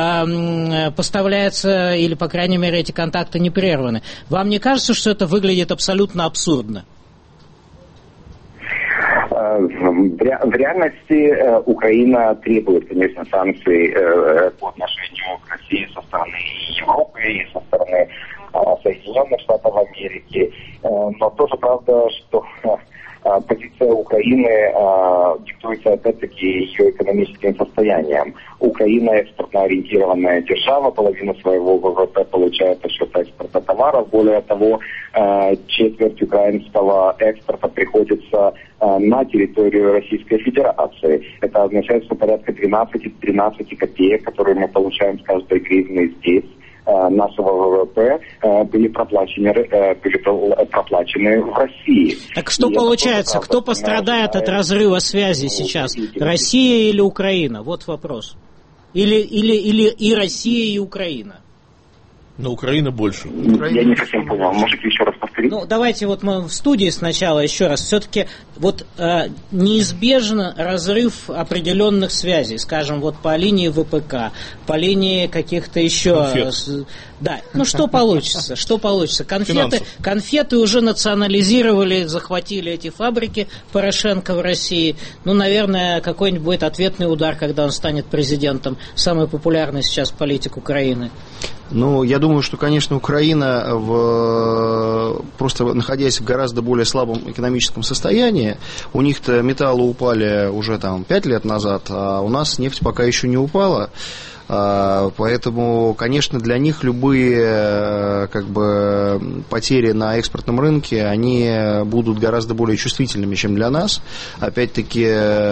поставляется, или, по крайней мере, эти контакты не прерваны. Вам не кажется, что это выглядит абсолютно абсурдно? В реальности Украина требует, конечно, санкций по отношению к России со стороны Европы и со стороны Соединенных Штатов Америки. Но тоже правда, что позиция Украины диктуется опять-таки ее экономическим состоянием. Украина экспортно ориентированная держава, половину своего вэ вэ пэ получает за счет экспорта товаров. Более того, четверть украинского экспорта приходится на территорию Российской Федерации. Это означает, что порядка двенадцать-тринадцать копеек, которые мы получаем с каждой гривны здесь, нашего вэ вэ пэ, были проплачены, были проплачены в России. Так что и получается, кто пострадает от разрыва связи сейчас? Россия или Украина? Вот вопрос. Или, или, или и Россия, и Украина? Но Украина больше. Я не совсем понял. Можете еще раз повторить? Ну, давайте вот мы в студии сначала еще раз. Все-таки вот э, неизбежен разрыв определенных связей, скажем, вот по линии вэ пэ ка, по линии каких-то еще... Конфет. Да, ну что получится? Что получится? Конфеты, конфеты уже национализировали, захватили эти фабрики Порошенко в России. Ну, наверное, какой-нибудь будет ответный удар, когда он станет президентом. Самый популярный сейчас политик Украины. Ну, я думаю, что, конечно, Украина, в, просто находясь в гораздо более слабом экономическом состоянии, у них-то металлы упали уже там пять лет назад, а у нас нефть пока еще не упала. Поэтому, конечно, для них любые как бы, потери на экспортном рынке, они будут гораздо более чувствительными, чем для нас. Опять-таки,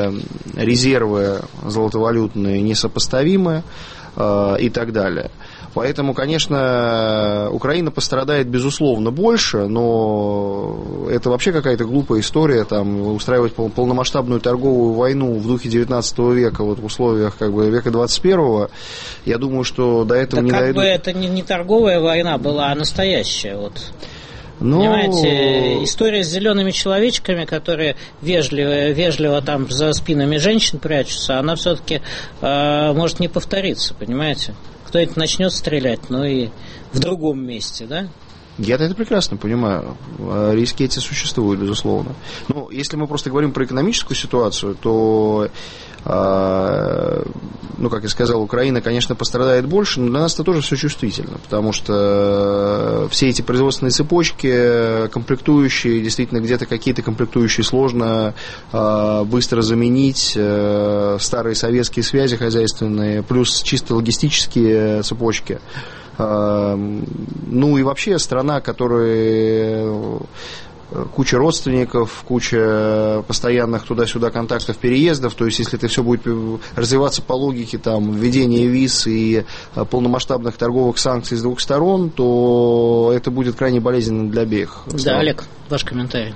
резервы золотовалютные несопоставимы и так далее. Поэтому, конечно, Украина пострадает, безусловно, больше, но это вообще какая-то глупая история, там, устраивать полномасштабную торговую войну в духе девятнадцатого века, вот в условиях, как бы, века двадцать первого. Я думаю, что до этого да не как дойдут. бы это не, не торговая война была, а настоящая, вот. Ну... Понимаете, история с зелеными человечками, которые вежливо, вежливо там за спинами женщин прячутся, она все-таки э, может не повториться, понимаете? Кто-нибудь начнет стрелять, но и в другом месте, да? Я-то это прекрасно понимаю. Риски эти существуют, безусловно. Но если мы просто говорим про экономическую ситуацию, то, э, ну, как я сказал, Украина, конечно, пострадает больше, но для нас это тоже все чувствительно, потому что все эти производственные цепочки, комплектующие, действительно, где-то какие-то комплектующие сложно э, быстро заменить, э, старые советские связи хозяйственные, плюс чисто логистические цепочки. Ну и вообще страна, которая куча родственников, куча постоянных туда-сюда контактов, переездов, то есть если это все будет развиваться по логике там, введения виз и полномасштабных торговых санкций с двух сторон, то это будет крайне болезненно для обеих. Да, Олег, ваш комментарий.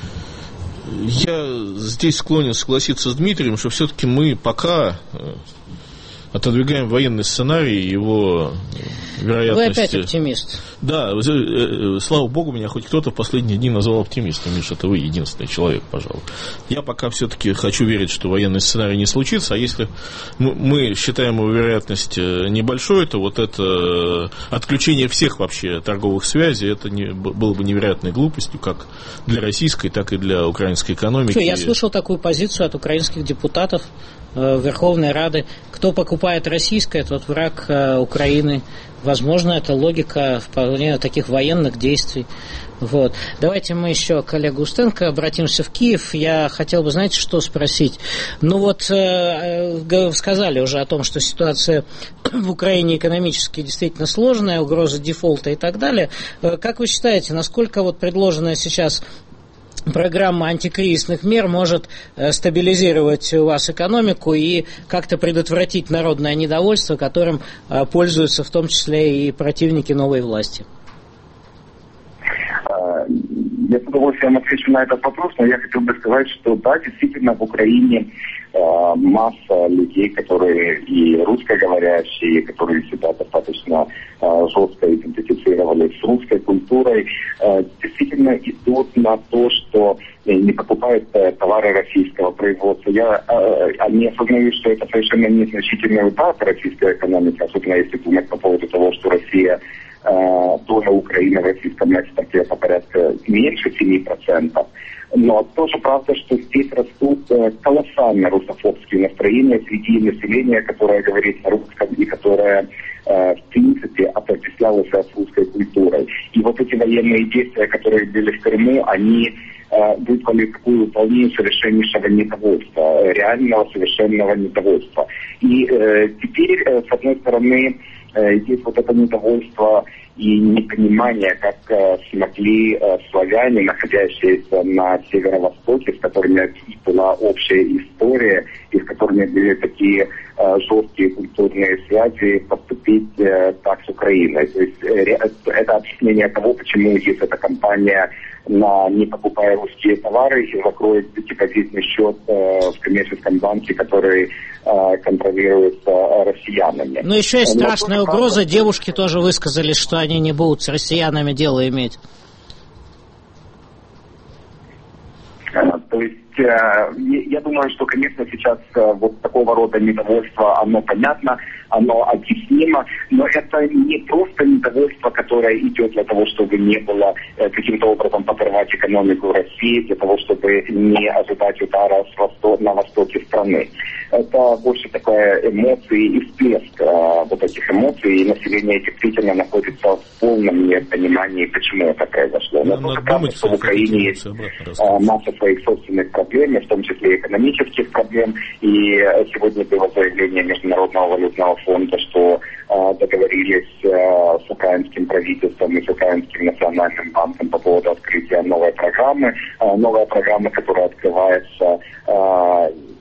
Я здесь склонен согласиться с Дмитрием, что все-таки мы пока отодвигаем военный сценарий, его вероятности... Вы опять оптимист. Да, слава богу, меня хоть кто-то в последние дни назвал оптимистом. Миша, это вы единственный человек, пожалуй. Я пока все-таки хочу верить, что военный сценарий не случится, а если мы считаем его вероятность небольшой, то вот это отключение всех вообще торговых связей, это не, было бы невероятной глупостью, как для российской, так и для украинской экономики. Что, я слышал такую позицию от украинских депутатов Верховной Рады. Кто покупает российское, тот враг Украины. Возможно, это логика вполне таких военных действий. Вот. Давайте мы еще к Олегу Устенко обратимся в Киев. Я хотел бы, знаете, что спросить? Ну вот, э, сказали уже о том, что ситуация в Украине экономически действительно сложная, угроза дефолта и так далее. Как вы считаете, насколько вот предложенная сейчас программа антикризисных мер может стабилизировать у вас экономику и как-то предотвратить народное недовольство, которым пользуются в том числе и противники новой власти? Я с удовольствием отвечу на этот вопрос, но я хотел бы сказать, что да, действительно в Украине э, масса людей, которые и русскоговорящие, которые всегда достаточно э, жестко идентифицировались с русской культурой, э, действительно идут на то, что не покупают э, товары российского производства. Я э, они осознают, что это совершенно незначительный удар по российской экономике, особенно если думать по поводу того, что Россия доля Украины в российском экспорте по порядка меньше семи процентов. Но тоже правда, что здесь растут колоссально русофобские настроения среди населения, которое говорит на русском и которое в принципе отождествлялось с русской культурой. И вот эти военные действия, которые были в Крыму, они вызвали такую волну совершеннейшего недовольства, реального совершенного недовольства. И э, теперь, э, с одной стороны, э, есть вот это недовольство и непонимание, как э, смогли э, славяне, находящиеся на северо-востоке, с которыми была общая история, и с которыми были такие э, жесткие культурные связи, поступить э, так с Украиной. То есть э, это объяснение того, почему есть эта кампания на «не покупая русские товары» и закроет депозитный счет э, в коммерческом банке, который э, контролируется россиянами. Но еще есть страшная угроза. Девушки тоже высказались, что они не будут с россиянами дело иметь. То есть я думаю, что, конечно, сейчас вот такого рода недовольство, оно понятно, оно объяснимо, но это не просто недовольство, которое идет для того, чтобы не было каким-то образом подорвать экономику России, для того, чтобы не ожидать удара с восто- на востоке страны. Это больше такая эмоции и всплеск вот этих эмоций, и население действительно находится в полном непонимании, почему это произошло. Но тоже правда, что в Украине есть масса своих собственных проблем, в том числе экономических проблем, и сегодня было заявление Международного валютного фонда, что э, договорились э, с украинским правительством и с украинским национальным банком по поводу открытия новой программы, э, новая программа, которая открывается э,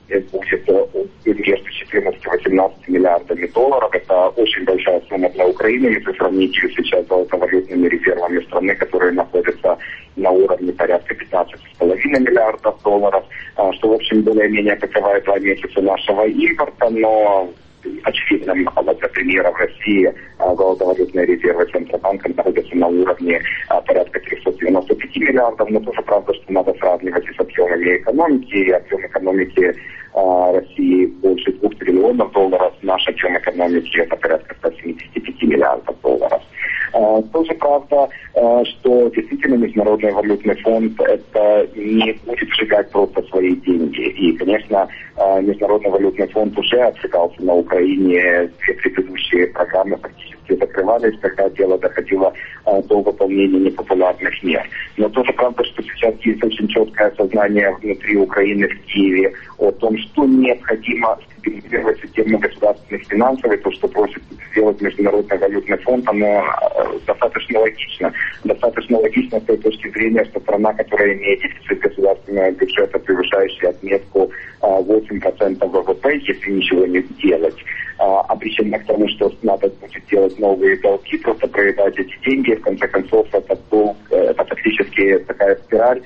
будет между четырнадцать и восемнадцать миллиардами долларов. Это очень большая сумма для Украины, если сравнить ее сейчас с золотовалютными резервами страны, которые находятся на уровне порядка пятнадцать с половиной миллиардов долларов, что, в общем, более-менее покрывает два месяца нашего импорта, но очевидно, вот, для примера, в России золотовалютные резервы Центробанка находятся на уровне а, порядка триста девяносто пять миллиардов, но тоже правда, что надо сравнивать и с объемами экономики, и объем экономики а, России больше двух триллионов долларов, наш объем экономики это порядка ста семидесяти пяти миллиардов долларов. А, тоже правда, а, что действительно Международный валютный фонд это не будет сжигать просто свои деньги. И, конечно, а, Международный валютный фонд уже отсекался на Украине, две предыдущие программы практически закрывались, когда дело доходило а, до выполнения непопулярных мер. Но тоже правда, что сейчас есть очень четкое осознание внутри Украины, в Киеве, о том, что необходимо стабилизировать систему государственных финансов, и то, что просит сделать Международный валютный фонд, оно достаточно логично. Достаточно логично с той точки зрения, что страна, которая имеет дефицит государственного бюджета, превышающий отметку восемь процентов ВВП, если ничего не делать, обречена к тому, что надо будет делать новые долги, просто проедать эти деньги, в конце концов, это, долг, это фактически такая спираль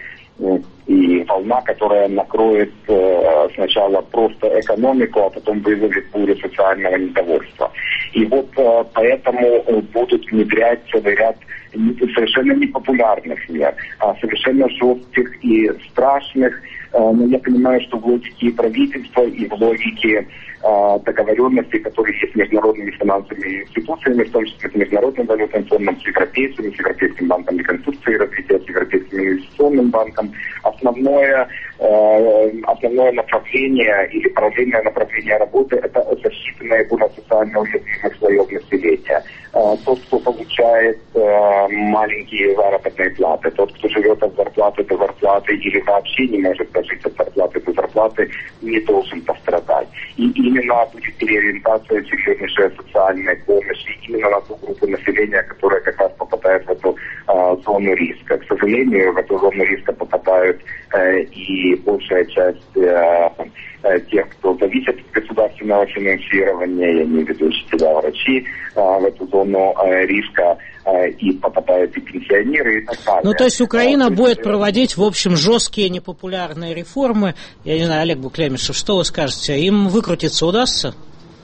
и волна, которая накроет э, сначала просто экономику, а потом вызовет бурю социального недовольства. И вот э, поэтому будут внедрять целый ряд совершенно непопулярных мер, а совершенно жестких и страшных. Э, но я понимаю, что в логике правительства и в логике э, договоренностей, которые есть с международными финансовыми институциями, в том числе с Международным валютным фондом, с европейскими, с Европейским банком реконструкции и развития, с Европейским инвестиционным банком, основное, э, основное направление или параллельное направление работы – это защита наиболее социально уязвимых слоев населения. Э, тот, кто получает э, маленькие заработные платы, тот, кто живет от зарплаты до зарплаты или вообще не может дожить от зарплаты до зарплаты, не должен пострадать. И именно будет переориентация серьезнейшей социальной помощи именно на ту группу населения, которая как раз попадает в эту э, зону риска. К сожалению, в эту зону риска попадают э, и большая часть э, э, тех, кто зависит от государственного финансирования, я имею в виду учителя, врачи, э, в эту зону э, риска э, и попадают и пенсионеры и так далее. Ну, то есть Украина а, будет есть... проводить, в общем, жесткие непопулярные реформы. Я не знаю, Олег Буклемишев, что вы скажете? Им выкрутиться удастся?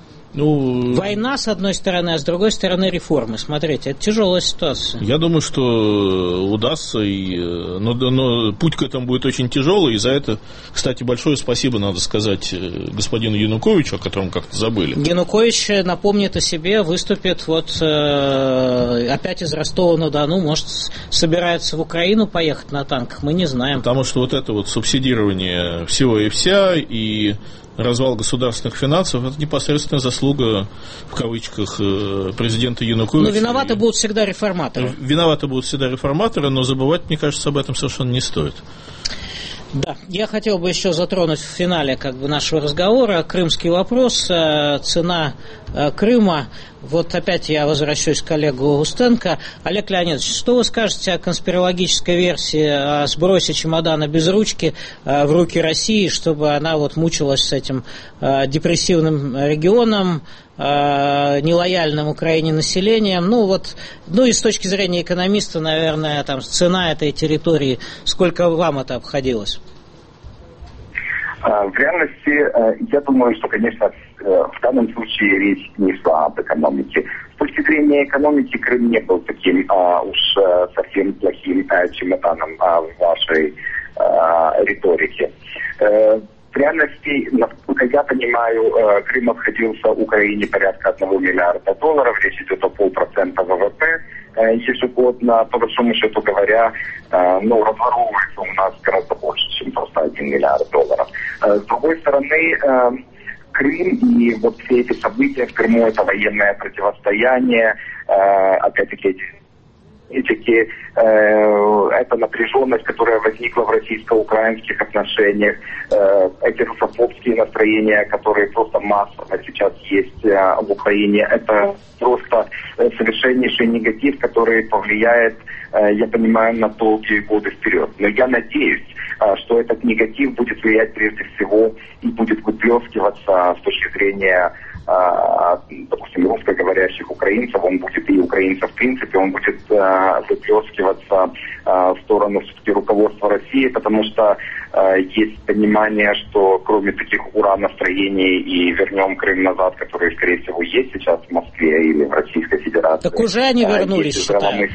Ну, война, с одной стороны, а с другой стороны реформы. Смотрите, это тяжелая ситуация. Я думаю, что удастся, и, но, но путь к этому будет очень тяжелый. И за это, кстати, большое спасибо надо сказать господину Януковичу, о котором как-то забыли. Янукович напомнит о себе, выступит вот э, опять из Ростова-на-Дону, может, собирается в Украину поехать на танках, мы не знаем. Потому что вот это вот субсидирование всего и вся, и развал государственных финансов – это непосредственно заслуга, в кавычках, президента Януковича. Но виноваты будут всегда реформаторы. Виноваты будут всегда реформаторы, но забывать, мне кажется, об этом совершенно не стоит. Да, я хотел бы еще затронуть в финале как бы нашего разговора крымский вопрос, цена Крыма. Вот опять я возвращаюсь к Олегу Устенко. Олег Леонидович, что вы скажете о конспирологической версии о сбросе чемодана без ручки в руки России, чтобы она вот мучилась с этим депрессивным регионом, нелояльным Украине населением? Ну вот, ну и с точки зрения экономиста, наверное, там цена этой территории, сколько вам это обходилось? В реальности, я думаю, что, конечно, в данном случае речь не шла об экономике. С точки зрения экономики, Крым не был таким а, уж совсем плохим а, чемоданом а, в вашей а, риторике. В реальности, насколько я понимаю, Крым обходился Украине порядка одного миллиарда долларов, речь идет о полпроцента ВВП ежегодно, по большому счету говоря, ну, разворовывается у нас гораздо больше, чем просто один миллиард долларов. С другой стороны, Крым и вот все эти события в Крыму, это военное противостояние, опять-таки эти все-таки э, эта напряженность, которая возникла в российско-украинских отношениях, э, эти русофобские настроения, которые просто массово сейчас есть э, в Украине, это просто э, совершеннейший негатив, который повлияет, э, я понимаю, на долгие годы вперед. Но я надеюсь, э, что этот негатив будет влиять прежде всего и будет выплескиваться с точки зрения, допустим, русскоговорящих украинцев, он будет и украинцев в принципе, он будет э, выплескиваться э, в сторону все-таки руководства России, потому что э, есть понимание, что кроме таких ура-настроений и вернем Крым назад, которые, скорее всего, есть сейчас в Москве или в Российской Федерации. Так уже они вернулись, э, считаю.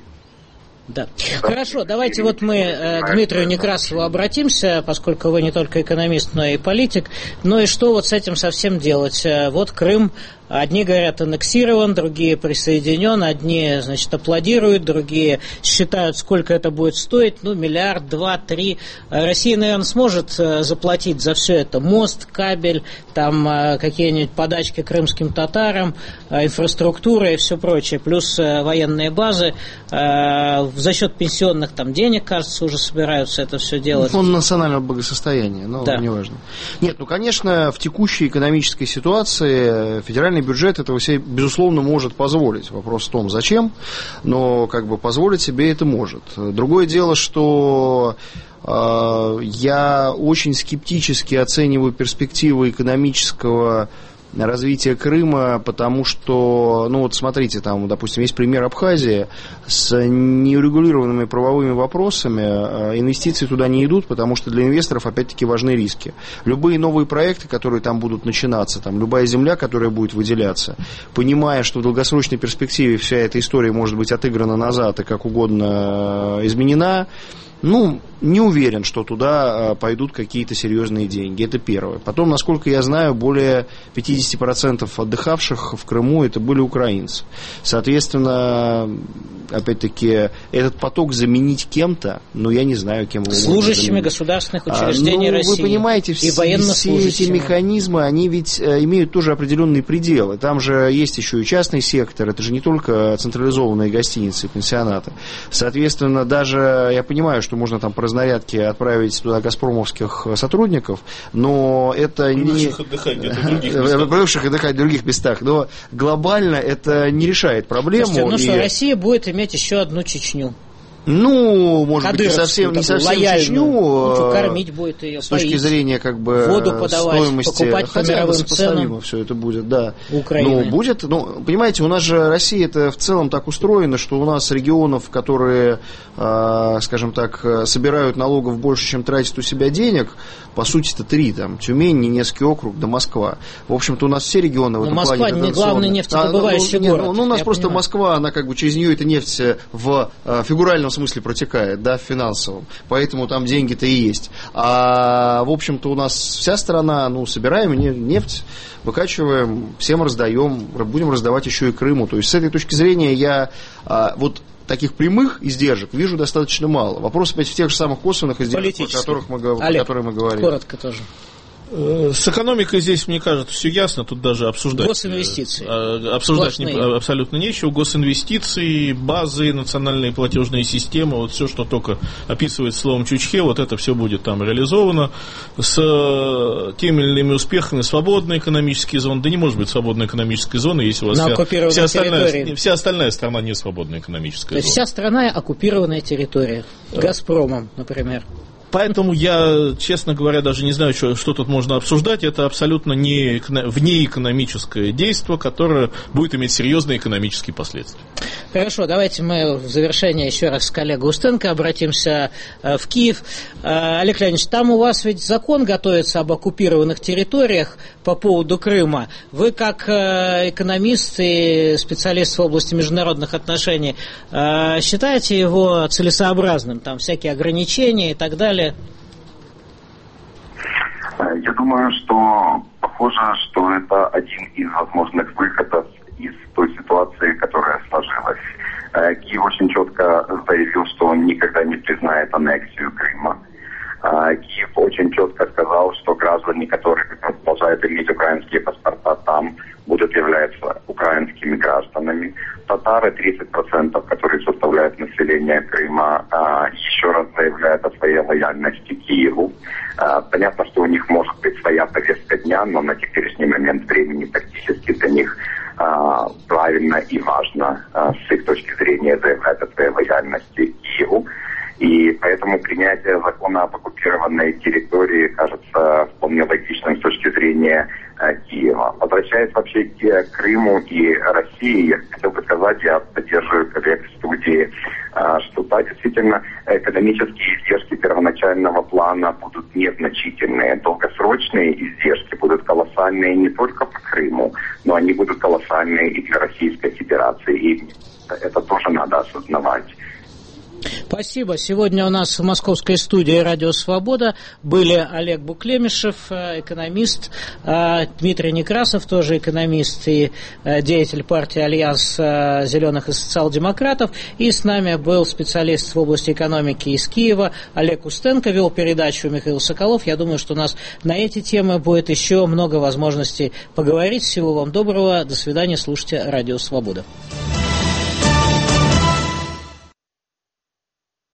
Да. Хорошо, давайте вот мы э, к Дмитрию Некрасову обратимся, поскольку вы не только экономист, но и политик. Ну и что вот с этим совсем делать? Вот Крым, одни говорят, аннексирован, другие присоединен, одни, значит, аплодируют, другие считают, сколько это будет стоить, ну, миллиард, два, три. Россия, наверное, сможет заплатить за все это мост, кабель, там какие-нибудь подачки крымским татарам, инфраструктура и все прочее, плюс военные базы. За счет пенсионных там денег, кажется, уже собираются это все делать. Фонд национального благосостояния, но да. неважно. Нет, ну, конечно, в текущей экономической ситуации федеральный бюджет этого себе, безусловно, может позволить. Вопрос в том, зачем, но как бы позволить себе это может. Другое дело, что э, я очень скептически оцениваю перспективы экономического развития Крыма, потому что, ну вот смотрите, там, допустим, есть пример Абхазии с неурегулированными правовыми вопросами, инвестиции туда не идут, потому что для инвесторов, опять-таки, важны риски. Любые новые проекты, которые там будут начинаться, там, любая земля, которая будет выделяться, понимая, что в долгосрочной перспективе вся эта история может быть отыграна назад и как угодно изменена, ну, не уверен, что туда пойдут какие-то серьезные деньги. Это первое. Потом, насколько я знаю, более пятьдесят процентов отдыхавших в Крыму это были украинцы. Соответственно, опять-таки, этот поток заменить кем-то, ну, я не знаю, кем его служащими государственных учреждений а, ну, России. Вы понимаете, все, все эти механизмы, они ведь имеют тоже определенные пределы. Там же есть еще и частный сектор, это же не только централизованные гостиницы и пенсионаты. Соответственно, даже я понимаю, что можно там по разнарядке отправить туда газпромовских сотрудников, но это бывших не... отдыхать где-то в других местах. Бывших отдыхать в других местах. Но глобально это не решает проблему. Слушайте, ну и... что, Россия будет иметь еще одну Чечню. Ну, может быть, не совсем, не совсем Чечню. Ну, что, кормить будет ее, с точки поить, зрения как бы воду подавать, стоимости, покупать по мировым ценам. Все это будет, да. Украины. Ну, будет, ну, понимаете, у нас же Россия это в целом так устроена, что у нас регионов, которые, э, скажем так, собирают налогов больше, чем тратят у себя денег, по сути, это три, там, Тюмень, Ненецкий округ, да Москва. В общем-то, у нас все регионы в этом Москва плане не главный нефтедобывающий а, ну, город. Ну, ну, у нас я просто понимаю. Москва, она как бы через нее эта нефть в э, фигуральном смысле протекает, да, в финансовом. Поэтому там деньги-то и есть. А, в общем-то, у нас вся страна, ну, собираем нефть, выкачиваем, всем раздаем, будем раздавать еще и Крыму. То есть, с этой точки зрения, я а, вот таких прямых издержек вижу достаточно мало. Вопрос опять в тех же самых косвенных издержках, о которых мы, Олег, о которых мы говорили. Коротко тоже. С экономикой здесь, мне кажется, все ясно, тут даже обсуждать. Госинвестиции. Обсуждать не, абсолютно нечего. Госинвестиции, базы, национальные платежные системы, вот все, что только описывается словом Чучхе, вот это все будет там реализовано. С теми или иными успехами свободные экономические зоны. Да не может быть свободной экономической зоны, если у вас вся, вся, остальная, вся остальная страна не свободная экономическая зона. Вся страна оккупированная территория. Да. Газпромом, например. Поэтому я, честно говоря, даже не знаю, что, что тут можно обсуждать. Это абсолютно не внеэкономическое действие, которое будет иметь серьезные экономические последствия. Хорошо, давайте мы в завершение еще раз к Олегу Устенко обратимся в Киев. Олег Леонидович, там у вас ведь закон готовится об оккупированных территориях по поводу Крыма. Вы как экономист и специалист в области международных отношений считаете его целесообразным? Там всякие ограничения и так далее? Я думаю, что похоже, что это один из возможных выходов из той ситуации, которая сложилась. Киев очень четко заявил, что он никогда не признает аннексию Крыма. Киев очень четко сказал, что граждане, которые продолжают иметь украинские паспорта там, будут являться украинскими гражданами. Татары, тридцать процентов, которые составляют население Крыма еще раз заявляет о своей лояльности Киеву. Понятно, что у них может быть своя повестка дня, но на теперешний момент времени практически для них правильно и важно с их точки зрения заявлять о своей лояльности Киеву. И поэтому принятие закона об оккупированной территории кажется вполне логичным с точки зрения э, Киева. Возвращаясь вообще к э, Крыму и России, я хотел бы сказать, я поддерживаю коллег в студии, э, что да, действительно, экономические издержки первоначального плана будут незначительные. Долгосрочные издержки будут колоссальные не только по Крыму, но они будут колоссальные и для Российской Федерации. И это тоже надо осознавать. Спасибо. Сегодня у нас в московской студии «Радио Свобода» были Олег Буклемишев, экономист, Дмитрий Некрасов, тоже экономист и деятель партии «Альянс зеленых и социал-демократов». И с нами был специалист в области экономики из Киева Олег Устенко. Вел передачу Михаил Соколов. Я думаю, что у нас на эти темы будет еще много возможностей поговорить. Всего вам доброго. До свидания. Слушайте «Радио Свобода».